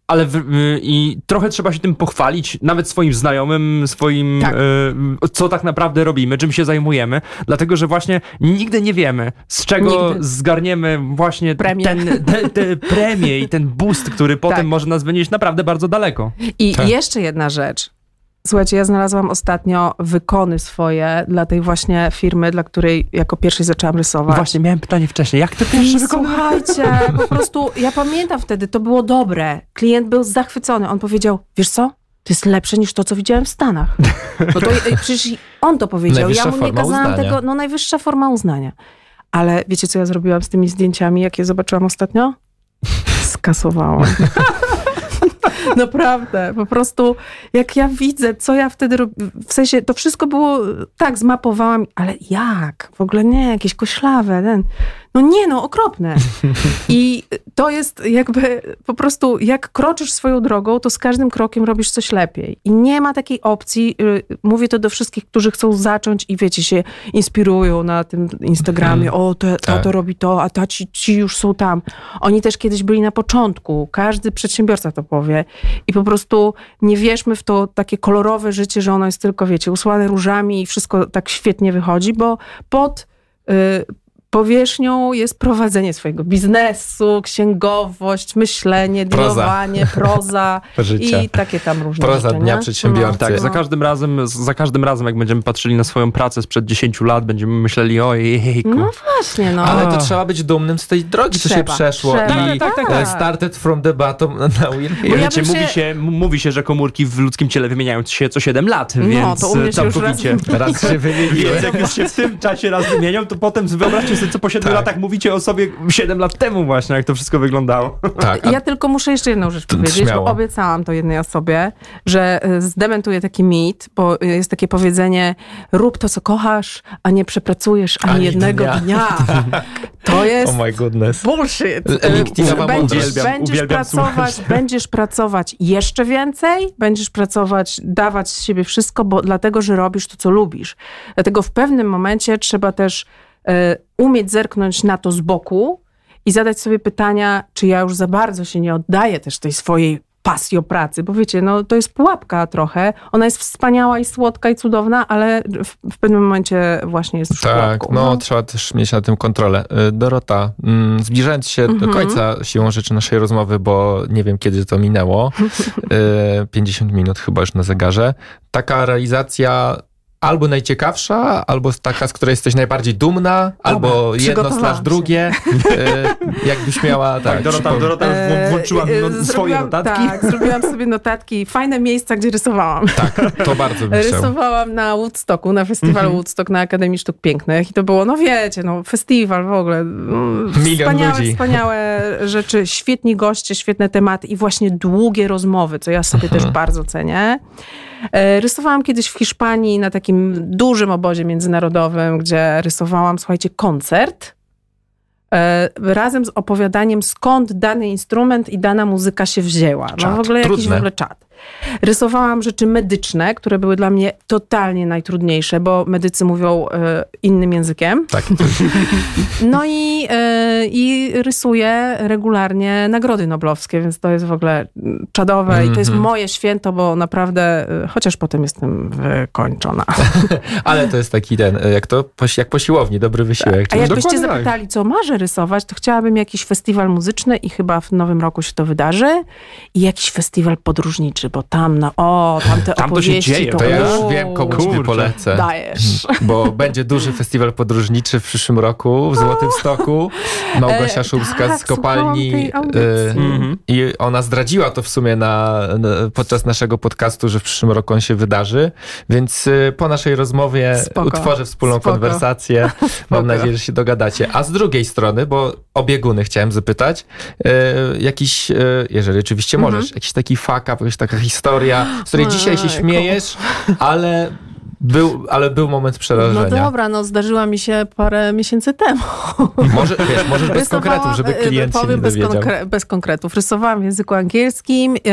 ale w, i trochę trzeba się tym pochwalić, nawet swoim znajomym, swoim, Tak. y, co tak naprawdę robimy, czym się zajmujemy, dlatego, że właśnie nigdy nie wiemy, z czego Nigdy. zgarniemy właśnie Premię. ten te, te premię i ten boost, który potem Tak. może nas wynieść naprawdę bardzo daleko. I Tak. jeszcze jedna rzecz. Słuchajcie, ja znalazłam ostatnio wykony swoje dla tej właśnie firmy, dla której jako pierwszej zaczęłam rysować. Właśnie, miałem pytanie wcześniej, jak te I pierwsze wykony? słuchajcie, po prostu ja pamiętam wtedy, to było dobre. Klient był zachwycony. On powiedział, wiesz co? To jest lepsze niż to, co widziałem w Stanach. No to e, przecież on to powiedział. Najwyższa Ja mu nie forma kazałam uznania. tego, no najwyższa forma uznania. Ale wiecie, co ja zrobiłam z tymi zdjęciami, jakie zobaczyłam ostatnio? Skasowałam. Naprawdę, po prostu jak ja widzę, co ja wtedy robię, w sensie to wszystko było, tak, zmapowałam, ale jak? W ogóle nie, jakieś koślawe, ten. No nie, no okropne. I to jest jakby po prostu, jak kroczysz swoją drogą, to z każdym krokiem robisz coś lepiej. I nie ma takiej opcji, y, mówię to do wszystkich, którzy chcą zacząć i wiecie, się inspirują na tym Instagramie, o, to, ta Tak. to robi to, a ta ci, ci już są tam. Oni też kiedyś byli na początku, każdy przedsiębiorca to powie i po prostu nie wierzmy w to takie kolorowe życie, że ono jest tylko, wiecie, usłane różami i wszystko tak świetnie wychodzi, bo pod y, powierzchnią jest prowadzenie swojego biznesu, księgowość, myślenie, Proza. dealowanie, proza Życia. i takie tam różne Proza rzeczy, dnia nie? przedsiębiorcy. Tak, za każdym razem, za każdym razem, jak będziemy patrzyli na swoją pracę sprzed dziesięciu lat, będziemy myśleli, ojejku. No właśnie, no. Ale to A. trzeba być dumnym z tej drogi, co się Trzeba, przeszło. trzeba. I Tak, tak, e, tak. started from the bottom, now we're Bo here. ja Wiecie, bym się- mówi, się, m- mówi się, że komórki w ludzkim ciele wymieniają się co siedem lat, No, więc to u mnie się już całkowicie. raz- Raz się wymieniły. Więc jak już się w tym czasie raz wymienią, to potem wyobraźcie sobie, co po siedmiu Tak. latach mówicie o sobie siedem lat temu właśnie, jak to wszystko wyglądało. Tak, a Ja tylko muszę jeszcze jedną rzecz To powiedzieć, śmiało. bo obiecałam to jednej osobie, że y, zdementuję taki mit, bo y, jest takie powiedzenie, rób to, co kochasz, a nie przepracujesz ani, Ani jednego dnia. dnia. To jest oh my goodness. bullshit. Eliktinowa Y, będziesz, mądrość. będziesz, Uwielbiam pracować, słuchać. będziesz pracować jeszcze więcej, będziesz pracować, dawać z siebie wszystko, bo dlatego, że robisz to, co lubisz. Dlatego w pewnym momencie trzeba też y, umieć zerknąć na to z boku i zadać sobie pytania, czy ja już za bardzo się nie oddaję też tej swojej pasji o pracy, bo wiecie, no to jest pułapka trochę. Ona jest wspaniała i słodka i cudowna, ale w, w pewnym momencie właśnie jest już Tak, pułapką. no trzeba też mieć na tym kontrolę. Y, Dorota, mm, zbliżając się do Mhm. końca siłą rzeczy naszej rozmowy, bo nie wiem kiedy to minęło, y, pięćdziesiąt minut chyba już na zegarze, taka realizacja albo najciekawsza, albo taka, z której jesteś najbardziej dumna, albo jedno przygotowałam slash się. drugie, y, jakbyś miała, tak, Dorota, przypom- Dorota już E, włączyła e, no, swoje zrobiłam- notatki. Tak, zrobiłam sobie notatki. Fajne miejsca, gdzie rysowałam. Tak, to bardzo bym chciał. Rysowałam na Woodstocku, na festiwalu Mhm. Woodstock na Akademii Sztuk Pięknych i to było, no wiecie, no festiwal w ogóle. mm, Milion wspaniałe, ludzi. wspaniałe rzeczy, świetni goście, świetne tematy i właśnie długie rozmowy, co ja sobie też bardzo cenię. E, Rysowałam kiedyś w Hiszpanii na takim dużym obozie międzynarodowym, gdzie rysowałam, słuchajcie, koncert e, razem z opowiadaniem, skąd dany instrument i dana muzyka się wzięła. No Czad. w ogóle jakiś w Trudne. ogóle czad. Rysowałam rzeczy medyczne, które były dla mnie totalnie najtrudniejsze, bo medycy mówią e, innym językiem. Tak, No i, e, i rysuję regularnie nagrody noblowskie, więc to jest w ogóle mm, czadowe i to jest Mhm. moje święto, bo naprawdę, e, chociaż potem jestem wykończona. ale to jest taki ten, y, jak to, posi- jak po siłowni, dobry wysiłek. A jakbyście Dokładnie tak. zapytali, co marzę rysować, to chciałabym jakiś festiwal muzyczny i chyba w nowym roku się to wydarzy i jakiś festiwal podróżniczy, bo tam na, o, tam te Tam to się opowieści, dzieje, to, To ja już o, wiem, komuś kurczę. mi polecę. dajesz. Bo będzie duży festiwal podróżniczy w przyszłym roku w Złotym Stoku. Małgosia E, Szumska tak, z kopalni. słuchałam tej audycji. y, Mhm. I ona zdradziła to w sumie na, na, podczas naszego podcastu, że w przyszłym roku on się wydarzy. Więc y, po naszej rozmowie Spoko. utworzę wspólną Spoko. konwersację. Mam nadzieję, że się dogadacie. A z drugiej strony, bo o bieguny chciałem zapytać, y, jakiś, y, jeżeli oczywiście Mhm. możesz, jakiś taki fuck up, jakaś taka historia, z której Ojejku. dzisiaj się śmiejesz, ale Był, ale był moment przerażenia. No dobra, no zdarzyła mi się parę miesięcy temu. Może, wiesz, możesz bez konkretów, żeby klient się nie bez, dowiedział. konkre- bez konkretów. Rysowałam w języku angielskim, yy,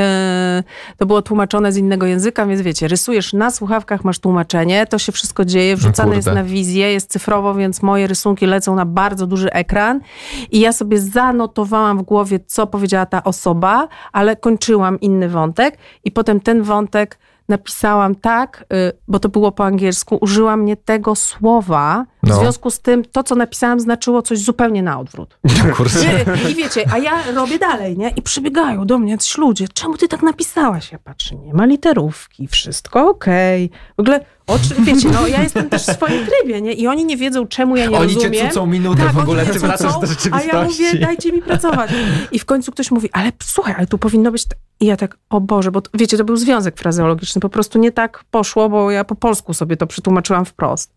to było tłumaczone z innego języka, więc wiecie, rysujesz na słuchawkach, masz tłumaczenie, to się wszystko dzieje, wrzucane no jest na wizję, jest cyfrowo, więc moje rysunki lecą na bardzo duży ekran i ja sobie zanotowałam w głowie, co powiedziała ta osoba, ale kończyłam inny wątek i potem ten wątek napisałam tak, bo to było po angielsku, użyłam nie tego słowa, w no. związku z tym to, co napisałam, znaczyło coś zupełnie na odwrót. I, I wiecie, a ja robię dalej, nie? I przybiegają do mnie jacyś ludzie, czemu ty tak napisałaś? Ja patrzę, nie ma literówki, wszystko okej. Okay. W ogóle, oczy, wiecie, no ja jestem też w swoim trybie, nie? I oni nie wiedzą, czemu ja nie oni rozumiem. Oni cię cucą minutę tak, w ogóle, ty cucą, wracasz do rzeczywistości. A ja mówię, dajcie mi pracować. I w końcu ktoś mówi, ale słuchaj, ale tu powinno być... T-. I ja tak, o Boże, bo wiecie, to był związek frazeologiczny, po prostu nie tak poszło, bo ja po polsku sobie to przetłumaczyłam wprost.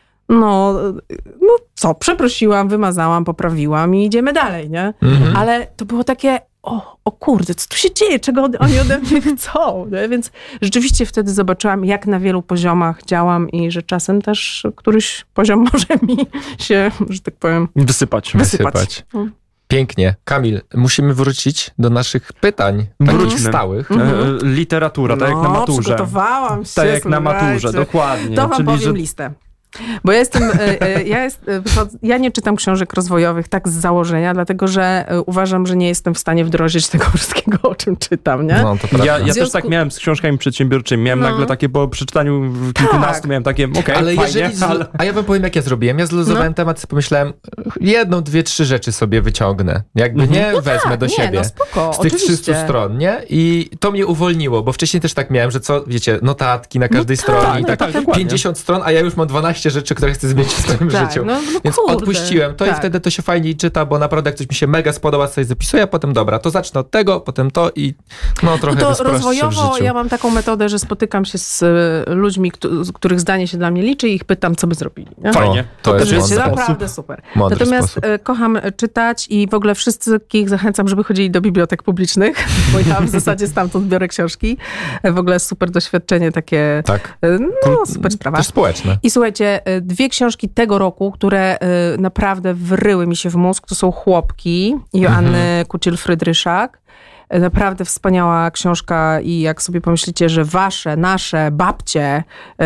No, no co, przeprosiłam, wymazałam, poprawiłam i idziemy dalej, nie? Mhm. Ale to było takie, o, o kurde, co tu się dzieje, czego oni ode mnie chcą, nie? Więc rzeczywiście wtedy zobaczyłam, jak na wielu poziomach działam i że czasem też któryś poziom może mi się, że tak powiem, wysypać. Wysypać. wysypać. Pięknie. Kamil, musimy wrócić do naszych pytań, takich Wróćmy. stałych. Mhm. E, literatura, tak no, jak na maturze. przygotowałam się. Tak jak na maturze, dokładnie. To wam Czyli, powiem że... listę. Bo ja jestem, ja, jest, ja nie czytam książek rozwojowych tak z założenia, dlatego że uważam, że nie jestem w stanie wdrożyć tego wszystkiego, o czym czytam, nie? No, to ja ja związku... też tak miałem z książkami przedsiębiorczymi. Miałem no. nagle takie, po przeczytaniu kilkunastu, tak. miałem takie, okej, okay, ale fajnie, jeżeli ale... A ja wam powiem, jak ja zrobiłem. Ja zluzowałem no. temat i pomyślałem, jedną, dwie, trzy rzeczy sobie wyciągnę. Jakby mhm. nie no wezmę tak, do nie, siebie. No spoko, z tych oczywiście. trzystu stron, nie? I to mnie uwolniło, bo wcześniej też tak miałem, że co, wiecie, notatki na każdej no stronie tak, i tak, tak, tak pięćdziesiąt stron, a ja już mam dwanaście rzeczy, które chcę zmienić w swoim tak, życiu. No, no Więc kurde, odpuściłem to tak. i wtedy to się fajniej czyta, bo naprawdę jak coś mi się mega spodoba, coś zapisuję, a potem dobra, to zacznę od tego, potem to i no trochę no to to rozwojowo ja mam taką metodę, że spotykam się z ludźmi, których zdanie się dla mnie liczy i ich pytam, co by zrobili. Nie? Fajnie. To, to jest jest mądry naprawdę super. Mądry Natomiast sposób. kocham czytać i w ogóle wszystkich zachęcam, żeby chodzili do bibliotek publicznych, bo ja w zasadzie stamtąd biorę książki. W ogóle super doświadczenie takie, tak. no super sprawa. Też społeczne. I słuchajcie, dwie książki tego roku, które naprawdę wryły mi się w mózg, to są Chłopki Joanny mhm. Kuciel-Frydryszak. Naprawdę wspaniała książka i jak sobie pomyślicie, że wasze, nasze babcie,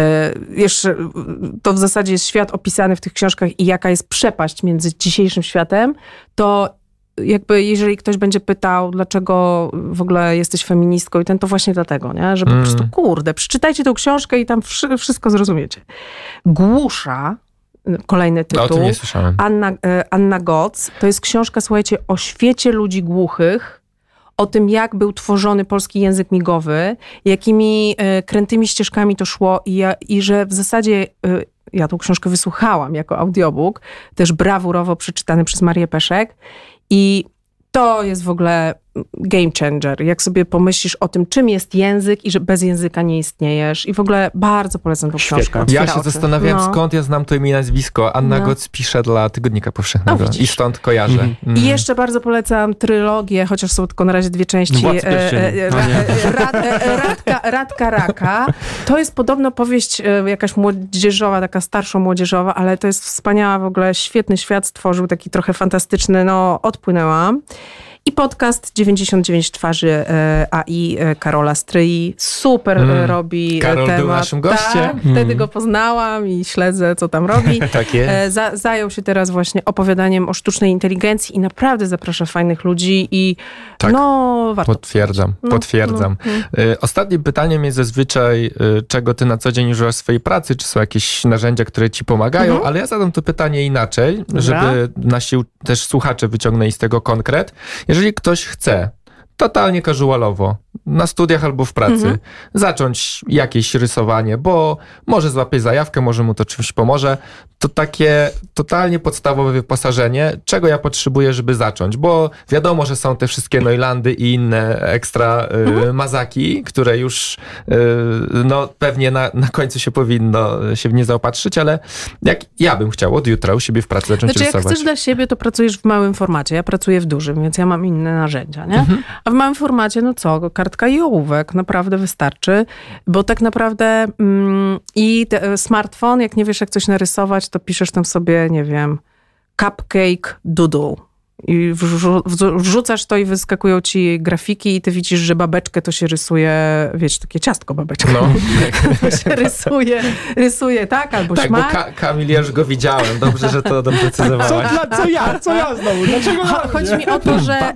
jeszcze to w zasadzie jest świat opisany w tych książkach i jaka jest przepaść między dzisiejszym światem, to jakby jeżeli ktoś będzie pytał, dlaczego w ogóle jesteś feministką i ten, to właśnie dlatego, nie? Że po mm. prostu kurde, przeczytajcie tą książkę i tam wszystko zrozumiecie. Głusza, kolejny tytuł. No, o tym nie słyszałem. Anna, Anna Goc. To jest książka, słuchajcie, o świecie ludzi głuchych, o tym, jak był tworzony polski język migowy, jakimi e, krętymi ścieżkami to szło i, ja, i że w zasadzie e, ja tą książkę wysłuchałam jako audiobook, też brawurowo przeczytany przez Marię Peszek i to jest w ogóle game changer. Jak sobie pomyślisz o tym, czym jest język i że bez języka nie istniejesz. I w ogóle bardzo polecam tą książkę. Ja się zastanawiam, no. skąd ja znam to imię i nazwisko. Anna no. Goc pisze dla Tygodnika Powszechnego. No, i stąd kojarzę. Mm. Mm. I jeszcze bardzo polecam trylogię, chociaż są tylko na razie dwie części. Władcy Pierścieni. E, e, Rad, e, Radka, Radka Raka. To jest podobno powieść e, jakaś młodzieżowa, taka starszo-młodzieżowa, ale to jest wspaniała w ogóle, świetny świat stworzył, taki trochę fantastyczny. No, odpłynęłam. I podcast dziewięćdziesiąt dziewięć twarzy A I Karola Stryi. Super mm. robi Karol temat. był naszym gościem. Tak, mm. Wtedy go poznałam i śledzę, co tam robi. Tak jest. Za, zajął się teraz właśnie opowiadaniem o sztucznej inteligencji i naprawdę zaprasza fajnych ludzi i tak. no warto. Potwierdzam, no, potwierdzam. No, no. Ostatnim pytaniem jest zazwyczaj, czego ty na co dzień używasz w swojej pracy, czy są jakieś narzędzia, które ci pomagają, mhm. ale ja zadam to pytanie inaczej, Dobra. żeby nasi też słuchacze wyciągnęli z tego konkret. Jeżeli ktoś chce totalnie casualowo, na studiach albo w pracy, mhm. zacząć jakieś rysowanie, bo może złapie zajawkę, może mu to czymś pomoże, to takie totalnie podstawowe wyposażenie, czego ja potrzebuję, żeby zacząć, bo wiadomo, że są te wszystkie Neulandy i inne ekstra mhm. y, mazaki, które już y, no pewnie na, na końcu się powinno się w nie zaopatrzyć, ale jak ja bym chciał od jutra u siebie w pracy zacząć znaczy, rysować. Jak chcesz dla siebie, to pracujesz w małym formacie. Ja pracuję w dużym, więc ja mam inne narzędzia, nie? Mhm. A w małym formacie, no co, kartka i ołówek, naprawdę wystarczy, bo tak naprawdę mm, i te, smartfon, jak nie wiesz jak coś narysować, to piszesz tam sobie, nie wiem, cupcake doodle. I wrzu- wrzucasz to i wyskakują ci grafiki i ty widzisz, że babeczkę to się rysuje, wiesz, takie ciastko babeczka. No. To się rysuje, rysuje, tak, albo tak, szmak. Tak, bo Ka- Kamil, ja już go widziałem. Dobrze, że to doprecyzowałaś. Co, co ja? Co ja znowu? Dlaczego? Chodzi mi o to, że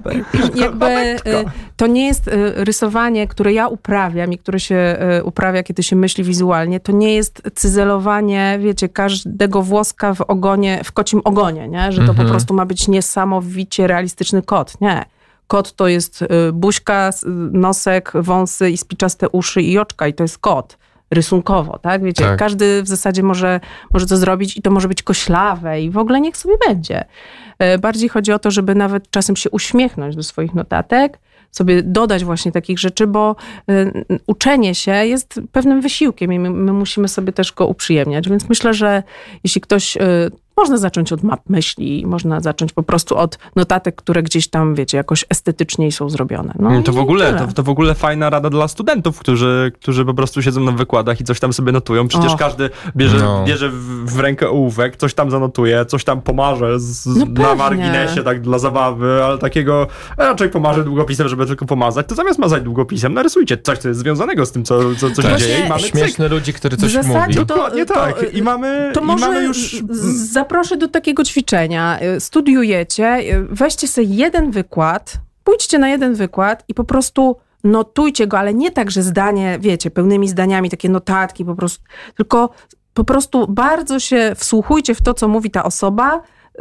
jakby to nie jest rysowanie, które ja uprawiam i które się uprawia, kiedy się myśli wizualnie, to nie jest cyzelowanie, wiecie, każdego włoska w ogonie, w kocim ogonie, nie? Że to mhm. po prostu ma być niesamowicie realistyczny kot. Nie. Kot to jest buźka, nosek, wąsy i spiczaste uszy i oczka i to jest kot. Rysunkowo, tak? Wiecie, tak. Każdy w zasadzie może, może to zrobić i to może być koślawe i w ogóle niech sobie będzie. Bardziej chodzi o to, żeby nawet czasem się uśmiechnąć do swoich notatek, sobie dodać właśnie takich rzeczy, bo y, uczenie się jest pewnym wysiłkiem i my, my musimy sobie też go uprzyjemniać, więc myślę, że jeśli ktoś... Y, Można zacząć od map myśli, można zacząć po prostu od notatek, które gdzieś tam, wiecie, jakoś estetycznie są zrobione. No to, w ogóle, to, to w ogóle fajna rada dla studentów, którzy, którzy po prostu siedzą na wykładach i coś tam sobie notują. Przecież Och. każdy bierze, no. bierze w rękę ołówek, coś tam zanotuje, coś tam pomarze z, no na marginesie, tak dla zabawy, ale takiego raczej pomarze długopisem, żeby tylko pomazać, to zamiast mazać długopisem, narysujcie coś, co jest związanego z tym, co, co, co się dzieje i mamy śmieszne ludzi, którzy coś mówi. To, Dokładnie to, tak. I mamy, to i może mamy już... Z, Zaproszę do takiego ćwiczenia. Studiujecie, weźcie sobie jeden wykład, pójdźcie na jeden wykład i po prostu notujcie go, ale nie tak, że zdanie, wiecie, pełnymi zdaniami, takie notatki po prostu, tylko po prostu bardzo się wsłuchujcie w to, co mówi ta osoba,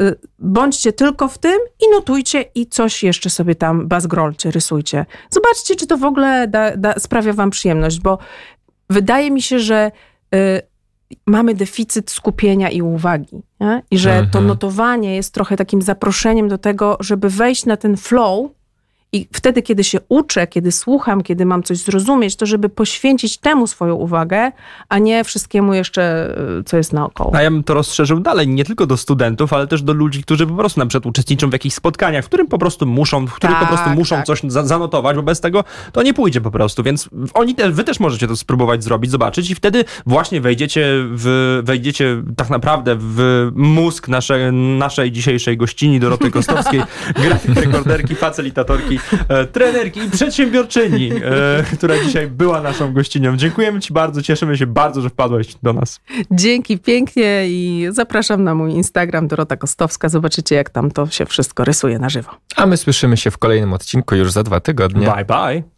bądźcie tylko w tym i notujcie i coś jeszcze sobie tam bazgrolcie, rysujcie. Zobaczcie, czy to w ogóle da, da, sprawia wam przyjemność, bo wydaje mi się, że y, mamy deficyt skupienia i uwagi. Nie? I że mhm. to notowanie jest trochę takim zaproszeniem do tego, żeby wejść na ten flow i wtedy, kiedy się uczę, kiedy słucham, kiedy mam coś zrozumieć, to żeby poświęcić temu swoją uwagę, a nie wszystkiemu jeszcze, co jest naokoło. A ja bym to rozszerzył dalej, nie tylko do studentów, ale też do ludzi, którzy po prostu na przykład uczestniczą w jakichś spotkaniach, w którym po prostu muszą, w których tak, po prostu muszą tak. coś za- zanotować, bo bez tego to nie pójdzie po prostu, więc oni te, wy też możecie to spróbować zrobić, zobaczyć i wtedy właśnie wejdziecie w, wejdziecie tak naprawdę w mózg nasze, naszej dzisiejszej gościni Doroty Kostowskiej, grafik rekorderki, facylitatorki, E, trenerki i przedsiębiorczyni, e, która dzisiaj była naszą gościnią. Dziękujemy ci bardzo, cieszymy się bardzo, że wpadłeś do nas. Dzięki pięknie i zapraszam na mój Instagram Dorota Kostowska. Zobaczycie, jak tam to się wszystko rysuje na żywo. A my słyszymy się w kolejnym odcinku już za dwa tygodnie. Bye, bye.